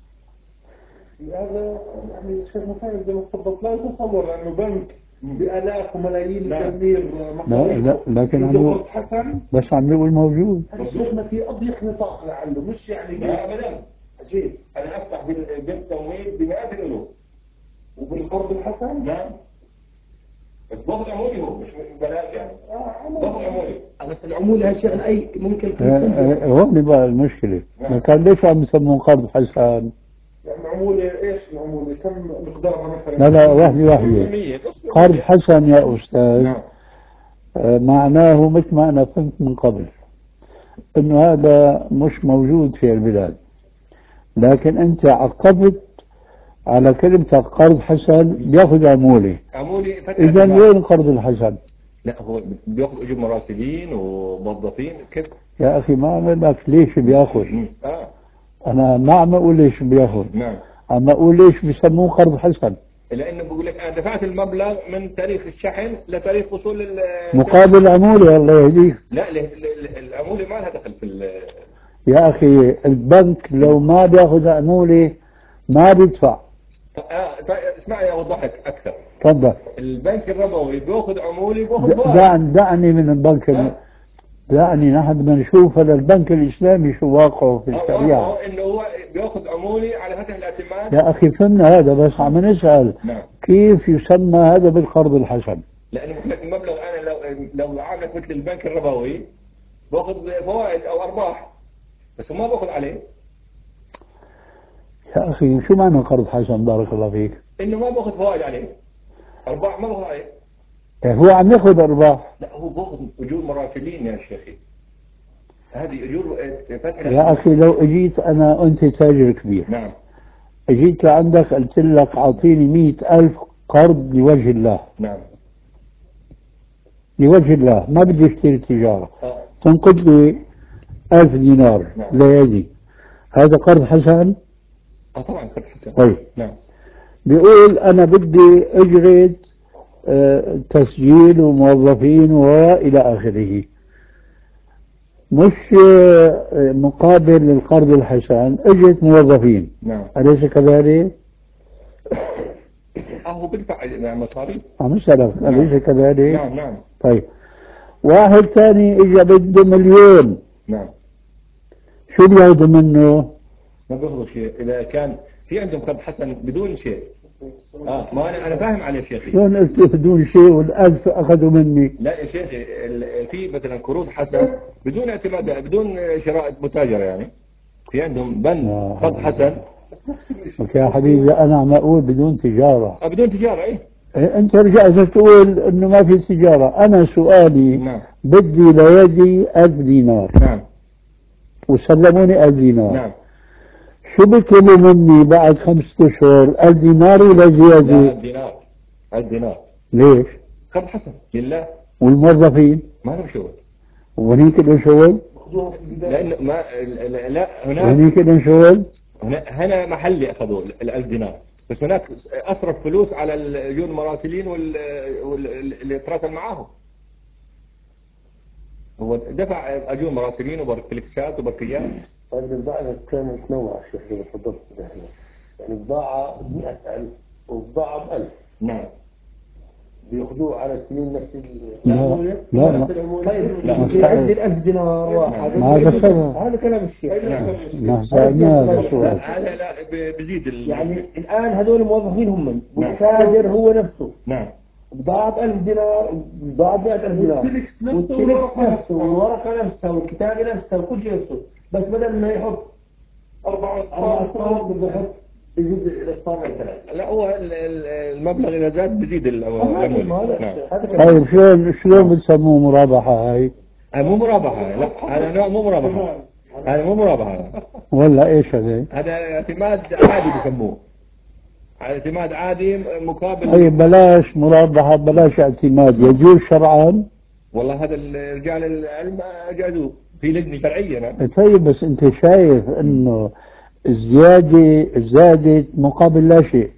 S2: هذا يعني شيء مثلا زي ما تفضلت لا نتصور انه بنك بالاف وملايين التدمير
S3: لا
S2: مصاريف
S3: لا لكن عم
S2: حسن
S3: بس عم بيقول موجود.
S2: شيخنا في اضيق نطاق لعله مش يعني
S5: لا أبدا.
S2: عجيب.
S5: أنا أفتح بال- بالتمويل بمئات الألوف.
S2: وبالقرض الحسن
S5: نعم. بس باخذ عمولي هو مش بلاش يعني. باخذ عمولي.
S7: بس العمولة يا شيخنا أي ممكن
S3: آه، آه، هون بقى المشكلة، كان ليش عم يسمون قرض حسن؟
S2: يعني عمولة ايش العمولة كم مقدارها مثلا؟
S3: لا لا واحدة واحدة. قرض حسن يا أستاذ
S5: نعم.
S3: آه، معناه مثل ما أنا فهمت من قبل إنه هذا مش موجود في البلاد، لكن أنت عقبت على كلمة قرض حسن بياخذ عمولة.
S5: عمولي فتح
S3: إذا
S5: اعتماد.
S3: وين القرض الحسن؟
S5: لا هو بياخذ اجور مراسلين وموظفين كيف؟
S3: يا أخي ما عم لك ليش بياخذ؟
S5: اه
S3: أنا ما عم أقول ليش بياخذ،
S5: نعم.
S3: عم أقول ليش بيسموه قرض حسن.
S5: لانه بقول لك انا دفعت المبلغ من تاريخ الشحن لتاريخ وصول ال
S3: مقابل عمولة الله يهديك.
S5: لا ل- ل- العمولة ما لها دخل في ال-
S3: يا أخي البنك لو ما بياخذ عمولة ما بيدفع.
S5: آه طيب اسمعني اوضحك اكثر.
S3: تفضل.
S5: البنك الربوي بياخذ عمولي بياخذ
S3: د-
S5: فوائد.
S3: دعني دعني من البنك ال- دعني نحن بدنا نشوف هذا البنك الإسلامي شو واقعه في
S5: هو
S3: الشريعة.
S5: انه هو بياخذ عمولي على فتح الاعتماد.
S3: يا أخي فهمنا هذا، بس عم نسأل
S5: نعم.
S3: كيف يسمى هذا بالقرض الحسن؟
S5: لانه بقول لك المبلغ انا لو لو عاملك مثل البنك الربوي باخذ فوائد او ارباح بس ما باخذ عليه.
S3: يا أخي شو معنى قرض حسن بارك الله فيك؟
S5: انه ما باخذ فوائد عليه، ارباح ما باخذ عليه.
S3: يعني هو عم ياخذ أرباح.
S5: لا هو باخذ اجور مراسلين يا شيخي. هذه اجور فتح.
S3: يا أخي لو أجيت أنا أنت تاجر كبير،
S5: نعم.
S3: أجيت لعندك قلت لك أعطيني مئة ألف قرض لوجه الله.
S5: نعم.
S3: لوجه الله ما بدي اشتري تجارة،
S5: آه.
S3: تنقذ لي ألف دينار.
S5: نعم.
S3: ليالي هذا قرض حسن؟
S5: اه طبعا قرض حسن.
S3: طيب.
S5: نعم.
S3: بيقول أنا بدي أجرد آه، تسجيل وموظفين وإلى آخره، مش آه، مقابل للقرض الحسن اجت موظفين.
S5: نعم.
S3: أليس كذلك؟
S5: اه هو بدفع يعني مصاريف.
S3: عم اسألك أليس كذلك؟
S5: نعم نعم.
S3: طيب واحد ثاني اجى بده مليون،
S5: نعم.
S3: شو بياخذوا منه؟
S5: ما بياخذوا شيء اذا كان في عندهم قرض حسن بدون شيء. اه ما انا انا فاهم عليه شيخي.
S3: شلون قلت بدون شيء والألف أخذوا مني؟
S5: لا يا شيخي ال- في مثلا قروض حسن بدون اعتماد بدون شراء متاجرة يعني. في عندهم بند
S3: آه.
S5: قرض حسن.
S3: لك يا حبيبي أنا عم أقول بدون تجارة.
S5: آه بدون تجارة ايه.
S3: إيه، أنت رجعت تقول إنه ما في تجارة. أنا سؤالي
S5: نعم.
S3: بدي ليدي ألف دينار
S5: نعم.
S3: وسلموني ألف دينار.
S5: نعم.
S3: شو بيطلبوا مني بعد خمسة أشهر؟ الدينار ولا
S5: لا
S3: زيادة؟
S5: الدينار الدينار
S3: ليش؟
S5: قد حسن لله
S3: والموظفين؟
S5: ما لهم شغل
S3: وهنيك لهم شغل؟
S5: لأنه ما لا لا، هناك
S3: وهنيك لهم شغل؟
S5: هنا هنا محلي أخذوا ال ألف دينار، بس هناك أصرف فلوس على الأجور المراسلين واللي يتراسل معاهم. هو دفع أجور مراسلين وبركليكسات وبركيات.
S4: طيب البضاعة كان متنوع شيخ زي ما تفضلت يعني يعني بضاعة ب مئة ألف وبضاعة ب ألف
S5: نعم
S4: بياخذوه على سنين نفس
S3: لا
S4: العمولة
S3: لا
S4: نفس
S3: لا
S4: العمولة.
S5: لا.
S4: طيب عندي الألف دينار واحد
S3: هذا سبب.
S4: هذا كلام الشيخ.
S3: ما سألنا هذا
S5: لا
S3: السؤال.
S5: هذا لا بزيد ال...
S4: يعني الآن هذول الموظفين هم
S5: نعم.
S4: والتاجر هو نفسه
S5: نعم
S4: بضاعة ب ألف دينار بضاعة ب مئة ألف دينار
S2: والتلكس نفسه
S4: والتلكس
S2: والورقة
S4: نفسه والورقة نفسها والكتابة نفسها وكل شيء نفسه، بس بدل ما يحط
S2: أربع
S4: أربع
S2: أصفار
S4: أصفار بده يحط يزيد الأصفار ثلاثة.
S5: لا هو ال- ال- المبلغ إذا زاد بزيد العمولة. نعم
S4: هذا كلام
S3: طيب شلون شلون بتسموه مرابحة هاي؟
S5: آه، مو مرابحة، لا هذا نوع مو مرابحة، هذا مو مرابحة،
S3: ولا ايش هذا؟
S5: هذا اعتماد عادي بسموه، اعتماد عادي مقابل.
S3: طيب بلاش مرابحة بلاش اعتماد، يجوز شرعا؟
S5: والله هذا رجال العلم جازوه في لجنة شرعية. نعم
S3: طيب بس انت شايف انه الزيادة زادت مقابل لا شيء،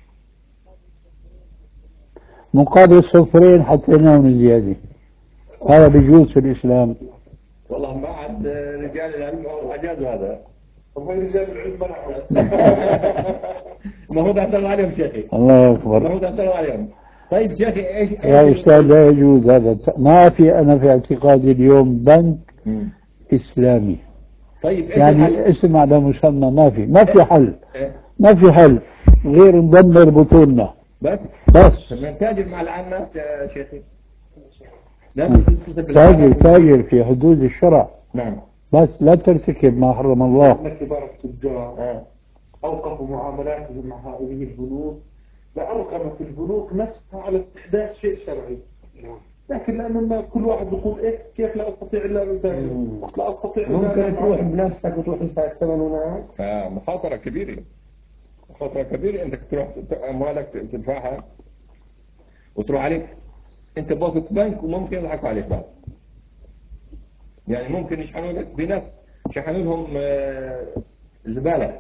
S3: مقابل صفرين حطيناهم زيادة، هذا بيجوز في الإسلام؟
S5: والله ما عاد رجال العلم أجازوا هذا.
S2: هم رجال العلم منعوا.
S5: المفروض اعترض عليهم شيخي،
S3: الله أكبر.
S5: المفروض اعترض عليهم. طيب شيخي ايش
S3: يا
S5: ايش
S3: أستاذ لا يجوز هذا، ما في أنا في اعتقادي اليوم بنك
S5: مم.
S3: إسلامي،
S5: طيب ايش الحل؟
S3: يعني اسم على مسمى، ما في ما في حل،
S5: إيه؟
S3: ما في حل غير ندمر بطوننا
S5: بس
S3: بس.
S5: نتاجر مع الناس يا شيخي، لازم تتصل
S3: تاجر
S5: بالعالم.
S3: تاجر في حدود الشرع،
S5: نعم
S3: بس لا ترتكب ما حرم الله.
S2: أن كبار التجار
S5: آه.
S2: أوقفوا معاملاتهم مع هذه البنوك لأرغمت البنوك نفسها على استحداث شيء شرعي، لكن لأن الناس كل واحد بيقول إيه كيف لا أستطيع إلا أن أتاجر، لا أستطيع إلا
S4: ممكن
S2: أن
S4: تروح
S2: أفعل.
S4: بنفسك وتروح تدفع الثمن هناك.
S5: آه. مخاطرة كبيرة، مخاطرة كبيرة انك تروح اموالك تدفعها وتروح عليك انت بوظت بنك وممكن يضحكوا عليك بعد. يعني ممكن يشحنوا لك، في ناس شحنوا لهم آه، زبالة.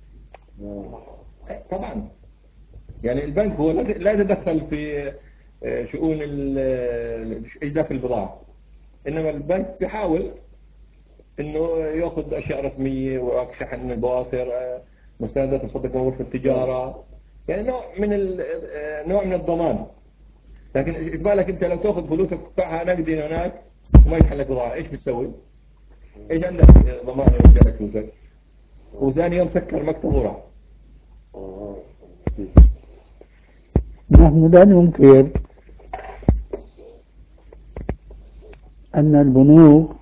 S5: طبعا يعني البنك هو لا لا يتدخل في آه، شؤون ال- إجلاف البضاعة، إنما البنك بيحاول إنه يأخذ أشياء رسمية وراك شحن من البواخر، آه، مستندات الصدقة غرفة التجارة، يعني نوع من ال- آه، نوع من الضمان. لكن إيش بالك أنت لو تأخذ فلوسك تدفعها نقدي هناك وما يشحن لك بضاعة، إيش بتسوي؟ إيش عندك ضمان يرجع لك فلوسك؟ وثاني يوم سكر مكتبه وراح.
S3: نحن لا ننكر أن البنوك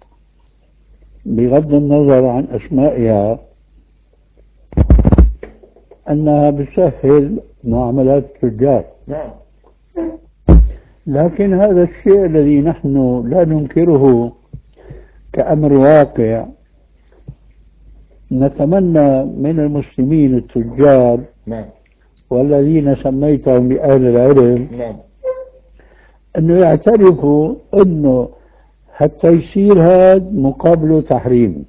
S3: بغض النظر عن أسمائها أنها بتسهل معاملات التجار،
S5: نعم
S3: لكن هذا الشيء الذي نحن لا ننكره كأمر واقع، نتمنى من المسلمين التجار
S5: نعم
S3: والذين سميتهم بأهل العلم
S5: نعم
S3: أنه يعترفوا أنه هالتيسير هذا مقابله تحريم،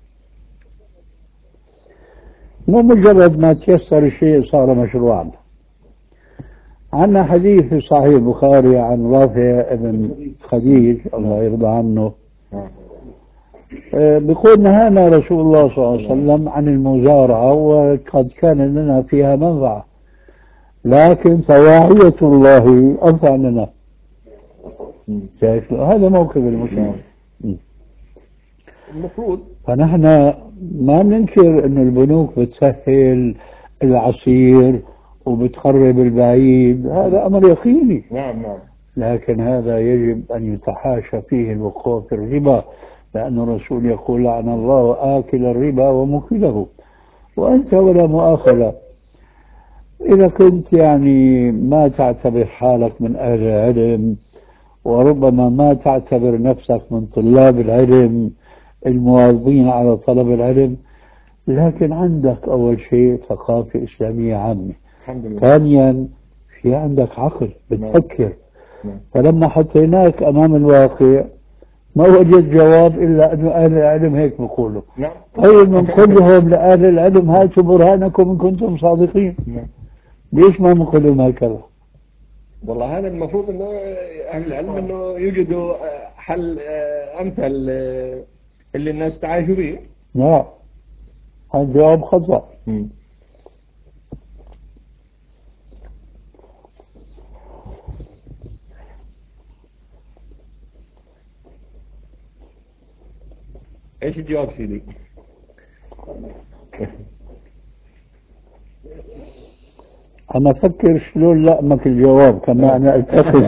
S3: مو مجرد ما تيسر الشيء صار مشروعا. عندنا حديث في صحيح البخاري عن رافع بن خديج الله يرضى عنه، آه، بيقول نهانا رسول الله صلى الله عليه وسلم عن المزارعة وقد كان لنا فيها منفعة، لكن فواعية الله أنفع لنا. شايف هذا موقف المسلم.
S5: المفروض
S3: فنحن ما بننكر انه البنوك بتسهل العسير وبتقرب البعيد، هذا امر يقيني،
S5: نعم نعم
S3: لكن هذا يجب ان يتحاشى فيه الوقوع في الربا، لان الرسول يقول لعن الله آكل الربا وموكله. وانت ولا مؤاخذة اذا كنت يعني ما تعتبر حالك من اهل العلم، وربما ما تعتبر نفسك من طلاب العلم المواظبين على طلب العلم، لكن عندك أول شيء ثقافة إسلامية عامة،
S5: الحمد لله.
S3: ثانيا في عندك عقل بتفكر.
S5: نعم.
S3: فلما حطيناك أمام الواقع ما وجد جواب إلا أنه أهل العلم هيك بيقولوا.
S5: نعم.
S3: طيب بنقول لهم لأهل العلم هاتوا برهانكم إن كنتم صادقين.
S5: نعم.
S3: ليش ما بنقول لهم هكذا؟
S5: والله هذا المفروض انه اهل العلم انه يوجدوا حل امثل اللي الناس تعايشوا به.
S3: لا، هذا جواب خطأ.
S5: ايش الجواب سيدي؟
S3: أنا أفكر شلون لأمك الجواب كما أنا أتخذ.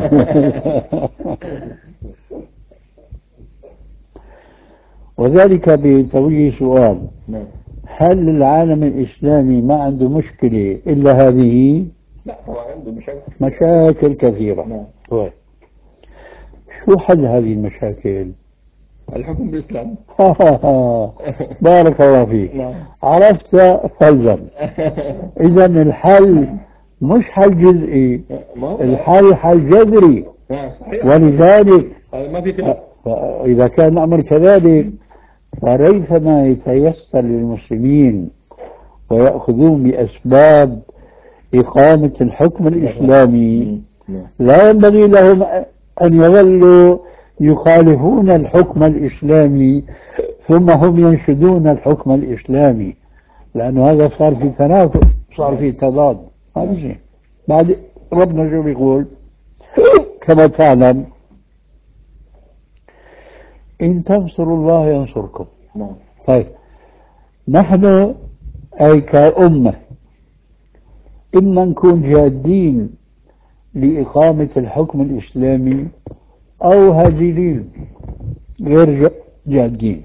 S3: وذلك بتوجيه سؤال: هل العالم الإسلامي ما عنده مشكلة إلا هذه؟
S5: لا، هو عنده مشاكل
S3: مشاكل كثيرة.
S5: نعم.
S3: طيب شو حل هذه المشاكل؟
S5: الحكم بالإسلام.
S3: بارك الله فيك.
S5: نعم.
S3: عرفت فلزم. إذا الحل مش حل جزئي، الحل حل جذري.
S5: نعم صحيح.
S3: ولذلك
S5: ما في خلاف.
S3: إذا كان الأمر كذلك فريثما يتيسر للمسلمين ويأخذون بأسباب إقامة الحكم الإسلامي، لا ينبغي لهم أن يظلوا يخالفون الحكم الإسلامي ثم هم ينشدون الحكم الإسلامي، لأنه هذا صار في تنافس، صار في تضاد. هذا شيء. بعد ربنا شو بيقول؟ كما تعلم: إن تنصروا الله ينصركم. طيب نحن أي كأمة إما نكون جادين لإقامة الحكم الإسلامي أو هزيلين غير جادين.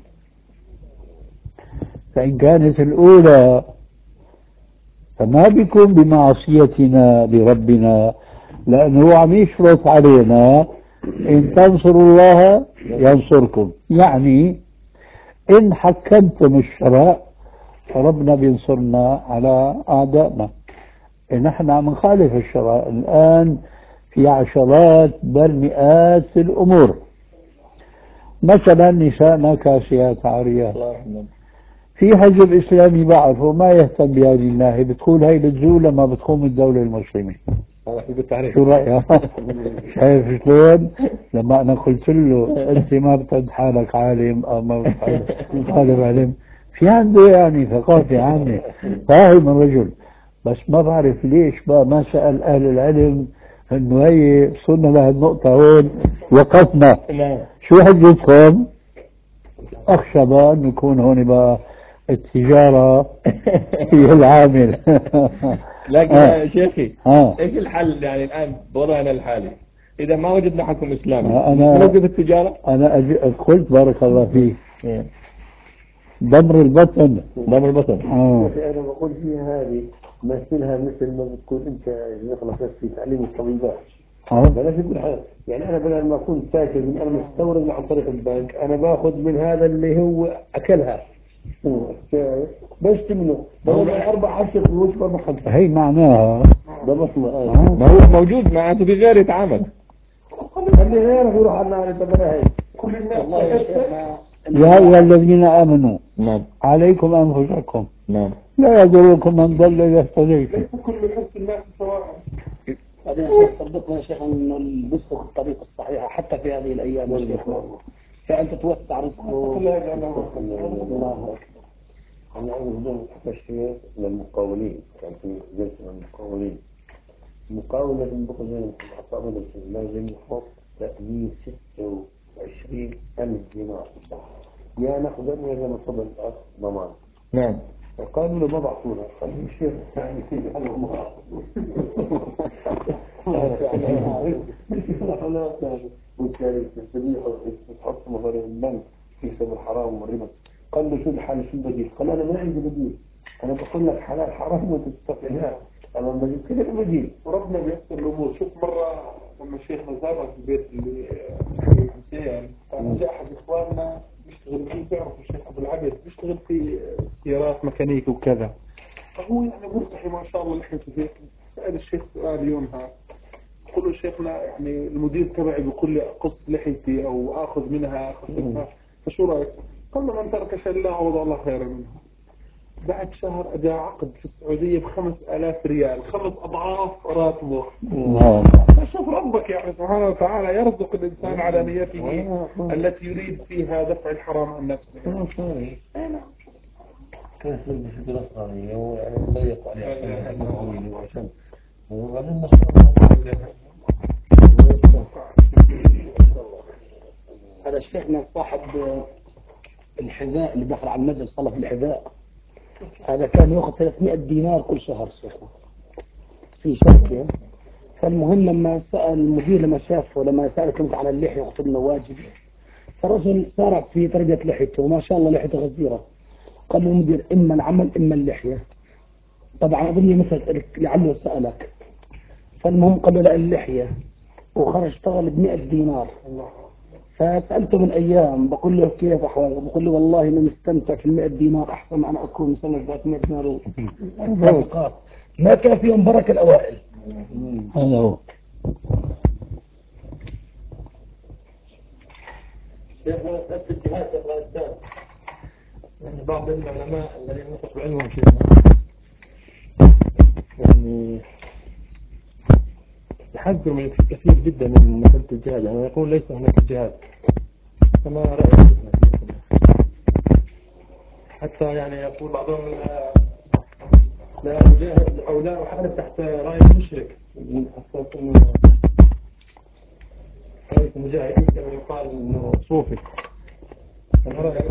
S3: فإن كانت الأولى فما بيكون بمعصيتنا لربنا، لأنه عم يشرط علينا إن تنصروا الله ينصركم، يعني إن حكمتم الشرع فربنا بينصرنا على أعدائنا. نحن عم نخالف الشرع الآن في عشرات بل مئات الأمور. مثلا نساءنا كاسيات عاريات، في حزب إسلامي بعرفه ما يهتم بهذه الناحية، بتقول هاي بتزول لما بتقوم الدولة المسلمة. شو رأيك؟ شايف شلون؟ لما أنا قلت له أنت ما بتعد حالك عالم أو ما بتعد طالب علم، في عنده يعني ثقافة عامة، فاهم الرجل، بس ما بعرف ليش بقى ما سأل أهل العلم إنه هي وصلنا لهالنقطة هون وقفنا. شو حجتكم؟ أخشى بقى أن يكون هون بقى التجارة هي العامل.
S5: لكن
S3: آه.
S5: يا شيخي
S3: آه.
S5: ايش الحل يعني الان بوضعنا الحالي اذا ما وجدنا حكم اسلامي؟
S3: آه أنا
S5: نوقف التجارة؟
S3: أنا أجي قلت بارك الله فيك ضمر البطن.
S5: ضمر البطن.
S3: آه.
S4: أنا بقول فيها هذه مثلها مثل ما بتكون أنت نخلص في تعليم الطبيبات.
S3: آه.
S4: بلاش كل حاجة، يعني أنا بدل ما أكون تاكل من أنا مستورد عن طريق البنك، أنا باخذ من هذا اللي هو أكلها بشتمله بقول أربع عشر فلوس بأربع خمسة.
S3: هي معناها
S4: ده بصمة.
S3: آه.
S5: ما هو موجود معناته في غير يتعامل.
S4: خلي غيره يروح على النار. طب هي كل الناس
S3: يا أيها الذين آمنوا
S5: نعم.
S3: عليكم أنفسكم
S5: نعم.
S3: لا يضركم من ضل إذا اهتديتم.
S2: ليس كل حس الناس سواء.
S7: بعدين احنا صدقنا يا شيخ انه بيسلك الطريق الصحيحه حتى في هذه الايام يا شيخ، فان تتوسع رزقه.
S4: الله أكبر. أنا أقول الشيء للمقاولين، كان في جلسة للمقاولين. المقاولة المقاولين معتقدة لازم يحط تأمين ستة وعشرين ألف دينار، يا ناخذ أنا زي ما تفضل ضمان.
S5: نعم.
S4: فقالوا له ما بعثونا، قال لي الشيخ يعني في أنا ما وبالتالي تستبيحوا تحطوا مصاري البنك في سبب الحرام والربا. قال له شو الحل شو البديل؟ قال أنا ما عندي بديل، أنا بقول لك حلال حرام وأنت تستطيع. أنا بديل كذا البديل.
S2: وربنا بيسر الأمور. شوف مرة لما شيخنا زارنا في البيت اللي في الحسين، جاء أحد إخواننا مش بيشتغل، بيعرف الشيخ أبو العبد بيشتغل في السيارات ميكانيكي وكذا، فهو يعني مرتحي ما شاء الله لحيته هيك. سأل الشيخ سؤال يومها، قل له شيخنا يعني المدير تبعي بيقول لي أقص لحيتي أو آخذ منها آخذ منها، فشو رأيك؟ قال له من ترك شيء الله وضع الله خيرا منها. بعد شهر أجا عقد في السعودية بخمس آلاف ريال، خمس أضعاف راتبه. فشوف ربك يعني سبحانه وتعالى يرزق الإنسان على نيته التي يريد فيها دفع الحرام عن نفسه.
S4: كيف بشكل أصغرية ويعني مضيق عليه عشان حجم طويل وعشان وبعدين
S7: هذا شيخنا صاحب الحذاء اللي دخل على المسجد صلى في الحذاء، هذا كان ياخذ ثلاثمائة دينار كل شهر شيخنا في شركة. فالمهم لما سأل المدير، لما شافه لما سأل كنت على اللحية قلت له واجب، فالرجل سارع في تربية لحيته وما شاء الله لحيته غزيرة. قال له المدير إما العمل إما اللحية. طبعا أظن مثل لعله سألك. فالمهم قال له لا اللحية، وخرج اشتغل بمئة دينار. فسألته من أيام بقول له كيف أحوالك؟ بقول له والله إني مستمتع في المئة دينار أحسن ما أنا أكون مسلم ثلاثمائة دينار السابقات، ما كان فيهم بركة الأوائل.
S3: هذا هو.
S6: شيخ مسألة الجهاد في أفغانستان، يعني بعض العلماء الذين نطقوا علمهم شيخنا يعني يحذر من كثير جدا من مسألة الجهاد، يعني يقول ليس هناك جهاد. فما رأيك؟ حتى يعني يقول بعضهم لا لا يجاهد أو لا يحارب تحت راية مشرك، حتى أنه رئيس المجاهدين كما يقال إنه صوفي. أنا رأيك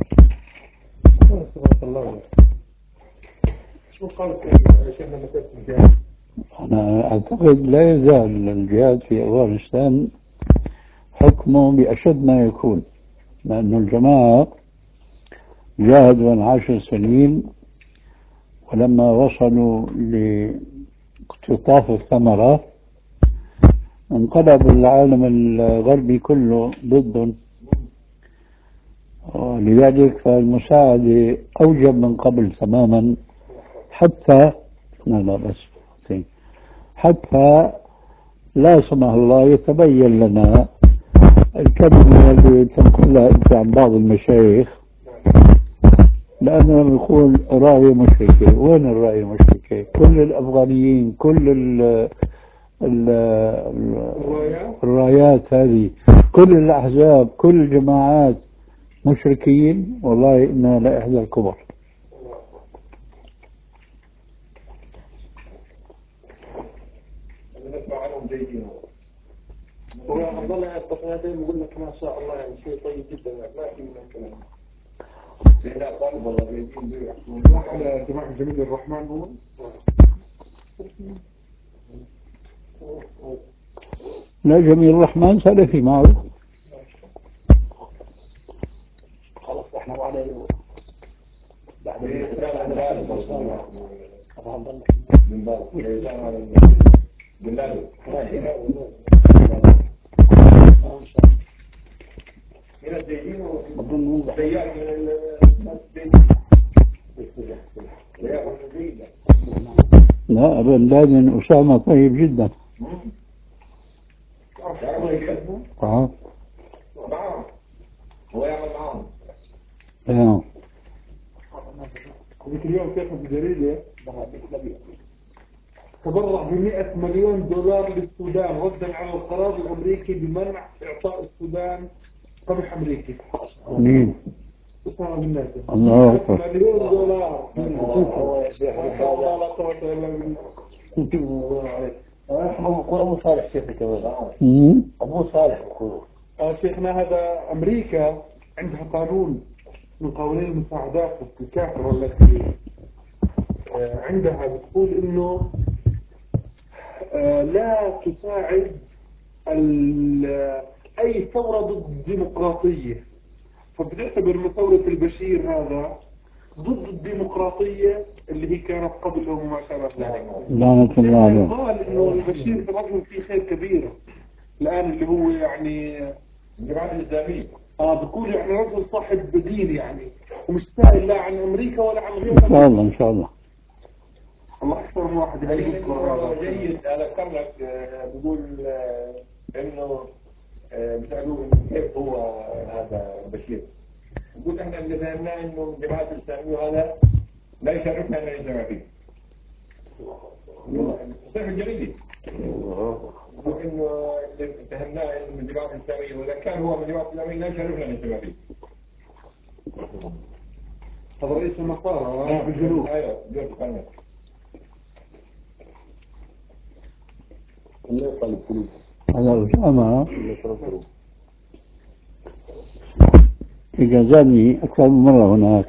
S6: الله شو قالك شيخنا مسألة الجهاد؟
S3: أنا أعتقد لا يزال الجهاد في أفغانستان حكمه بأشد ما يكون، لأن الجماعة جاهدوا عن عشر سنين، ولما وصلوا لاقتطاف الثمرة انقلب العالم الغربي كله ضدهم، ولذلك فالمساعدة أوجب من قبل تماما، حتى لا لا بس حتى لا سمح الله يتبين لنا الكلمة التي تنقلها أنت عن بعض المشايخ، لأنه يقول راية مشركة. وين الراية المشركة؟ كل الأفغانيين كل ال ال الرايات هذه، كل الأحزاب كل الجماعات مشركين، والله إنها لإحدى الكبر.
S6: نسمع عنهم جيدين. وأظن التصنيفين يقول لك ما شاء الله يعني شيء طيب جدا، ما في من الكلام. لا طالب والله جيدين بيحكمون
S2: على جماعة جميل الرحمن هو
S3: لا جميل الرحمن سلفي معروف.
S7: خلاص احنا وعلى بعد
S3: لا بن لادن أسامة طيب جدا. اه
S6: هو يعمل معاهم.
S3: اه
S2: ذيك اليوم كيف في الجريدة تبرع بمئة مليون دولار للسودان ردا على القرار الأمريكي بمنع إعطاء السودان قمح أمريكي.
S3: مين؟
S2: أسامة بن لادن.
S3: الله أكبر.
S2: مليون دولار.
S7: هو يا شيخ
S2: الله لا قوة إلا بالله.
S4: أبو صالح شيخي كمان. أبو صالح بقولوا.
S2: آه شيخنا هذا أمريكا عندها قانون من قوانين المساعدات الكافرة التي آه عندها بتقول إنه آه لا تساعد أي ثورة ضد الديمقراطية. فبنعتبر إن ثورة البشير هذا ضد الديمقراطية اللي هي كانت قبله وما شابه ذلك.
S3: لعنة الله عليه.
S2: قال إنه البشير في الأصل فيه خير كبير الآن اللي هو يعني
S6: الجماعة الإسلامية.
S2: اه بقول يعني رجل صاحب دين يعني، ومش سائل لا عن امريكا ولا عن غير
S3: إن شاء
S2: امريكا.
S3: الله إن شاء الله.
S2: الله اكثر من واحد
S5: يعني
S2: يذكر
S5: إنه
S2: هذا.
S5: جيد اذكر لك آه، بقول آه، انه آه، بيسالوه إنه كيف هو هذا بشير. بقول احنا اللي فهمناه انه الجماعات الاسلاميه هذا لا يشرفنا ان نجتمع فيه. صحيح الجريدي بقول انه اللي فهمناه انه من الجماعات الاسلاميه واذا كان هو من الجماعات الاسلاميه لا يشرفنا ان نجتمع فيه.
S2: هذا رئيس النصارى في الجنوب.
S5: ايوه جورج كارنر.
S3: هذا أسامة إجازني أكثر من مرة هناك،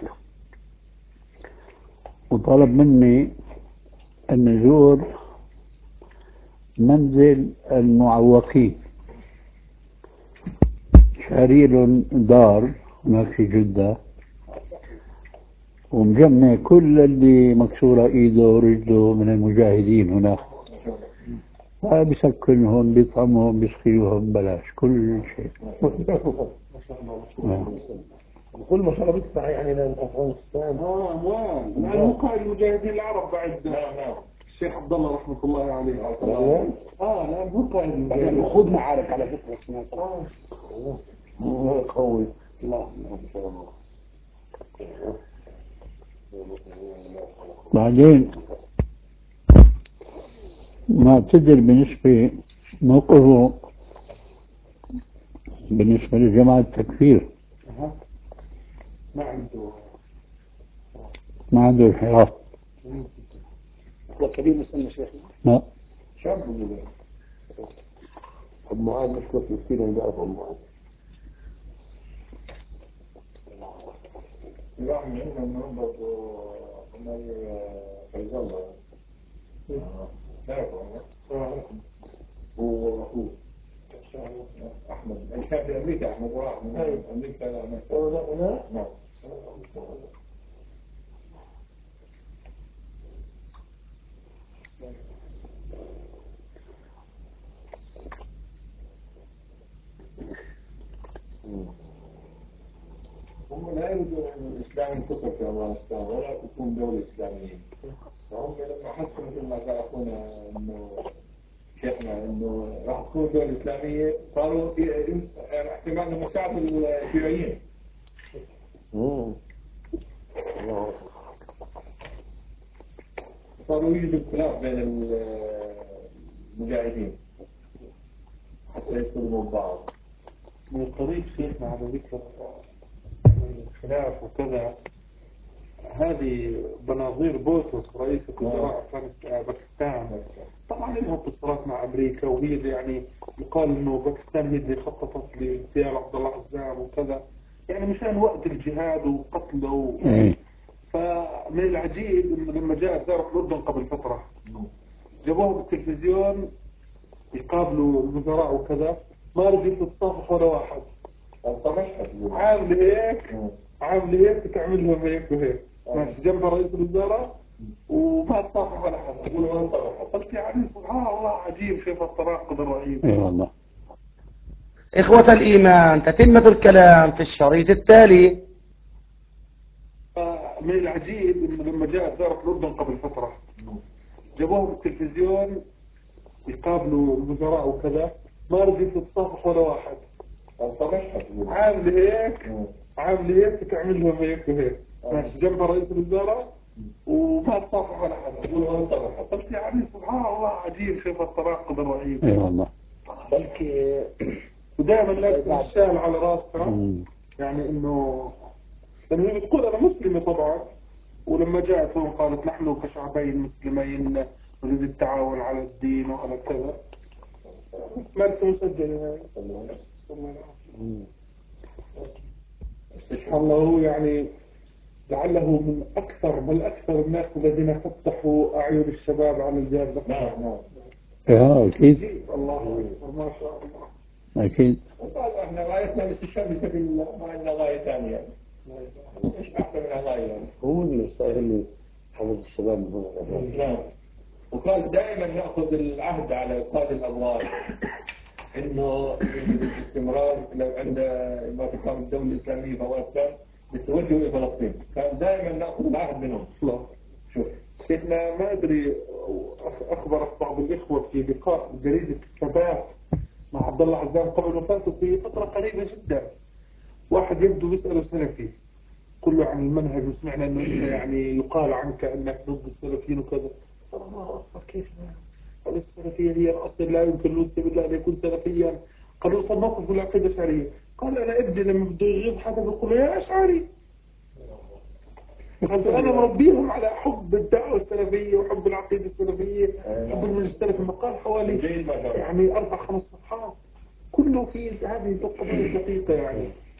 S3: وطلب مني أن نزور منزل المعوقين. شاري دار هناك في جدة، ومجمع كل اللي مكسورة إيده ورجله من المجاهدين هناك، بيسكنهم بيطعمهم بيسقيهم بلاش كل شيء.
S4: كل ما شاء الله بيدفع يعني لافغانستان.
S2: اه اموال. لا مو قائد المجاهدين العرب بعد. نعم نعم. الشيخ عبد الله رحمه الله عليه. اه لا مو قائد المجاهدين.
S7: خذ معارك على فكره سمعت.
S4: اه قوي.
S7: الله.
S3: بعدين ما اعتذر بالنسبة موقفه بالنسبة لجماعة التكفير،
S2: ما عنده
S3: ما عنده انحراف.
S7: هو كبير مسلم شيخنا.
S3: لا
S2: شاب ولا
S4: ابو معاذ مشكلة كثير من بيعرف ابو معاذ.
S5: واحد منهم برضه عمر فيصل الله. تعرفه عنه؟ هو أخوه أحمد، كان في أمريكا أحمد وراح من أمريكا هنا. نعم. هم لا يريدون أن الإسلام ينتصر في أفغانستان ولا تكون دولة إسلامية. فهم لما حسوا مثل ما قال أخونا إنه شيخنا إنه راح تكون دولة إسلامية صاروا احتمال إنه يساعدوا الشيوعيين. صاروا يوجدوا اختلاف بين المجاهدين حتى يسلموا بعض.
S2: من طريق شيخنا على ذكر الخلاف وكذا، هذه بناظير بوتو رئيسة وزراء باكستان طبعا لها اتصالات مع امريكا، وهي اللي يعني يقال انه باكستان هي اللي خططت لاغتيال عبد الله عزام وكذا، يعني مشان وقت الجهاد وقتله و... فمن العجيب انه لما جاءت زيارة الاردن قبل فترة جابوها بالتلفزيون يقابلوا الوزراء وكذا، ما رجعت تتصافح ولا واحد. عامل هيك عامل هيك تعمل لهم هيك وهيك ماشي جنب رئيس الوزراء وما تصافح ولا حد. قلت يعني سبحان الله عجيب كيف التناقض الرهيب.
S3: اي والله.
S7: إخوة الإيمان، تتمة الكلام في الشريط التالي.
S2: من العجيب انه لما جاءت زيارة الاردن قبل فترة جابوها بالتلفزيون يقابلوا الوزراء وكذا، ما رجعت تتصافح ولا واحد. عامل هيك عامل هيك تعمل لهم هيك وهيك ماشي جنب رئيس الوزراء وما تصافح ولا حد. قلت يعني سبحان الله عجيب كيف التناقض الرهيب.
S3: اي والله.
S7: بلكي
S2: ودائما لابسه الشال على راسها، يعني انه لانه هي بتقول انا مسلمه طبعا، ولما جاءت هون قالت نحن كشعبين مسلمين نريد التعاون على الدين وعلى كذا. مالك مسجل سبحان الله. هو يعني لعله من أكثر بل أكثر الناس الذين فتحوا أعين الشباب على الجهاد.
S5: نعم نعم.
S3: اه اكيد.
S2: الله أكبر ما شاء الله.
S3: اكيد.
S5: وقال احنا غايتنا الاستشهاد في سبيل الله، ما عندنا غاية ثانية. مش أحسن من غاية يعني.
S4: هو اللي صاير اللي حفظ الشباب هنا.
S5: نعم. وقال دائما نأخذ العهد على قائد الأبواب
S6: انه باستمرار لو عند ما تقام الدوله الاسلاميه في افغانستان بالتوجه الى فلسطين، كان دائما ناخذ العهد منهم.
S2: الله.
S6: شوف
S2: شيخنا ما ادري أخ- اخبرت بعض الاخوه في لقاء جريده الثبات مع عبد الله عزام قبل وفاته في فتره قريبه جدا، واحد يبدو يساله سلفي كله عن المنهج، وسمعنا انه انت يعني يقال عنك انك ضد السلفيين وكذا. قال الله اكبر، كيف هذه السلفيه هي الاصل، لا يمكن لوسي بالله ان يكون سلفيا. قالوا طب موقف العقيده الاشعريه، قال انا ابني لما بده يغيظ حدا بقول له يا اشعري. قال فانا مربيهم على حب الدعوه السلفيه وحب العقيده السلفيه، حب المنهج السلفي. المقال حوالي يعني اربع خمس صفحات كله في هذه القضايا الدقيقه يعني.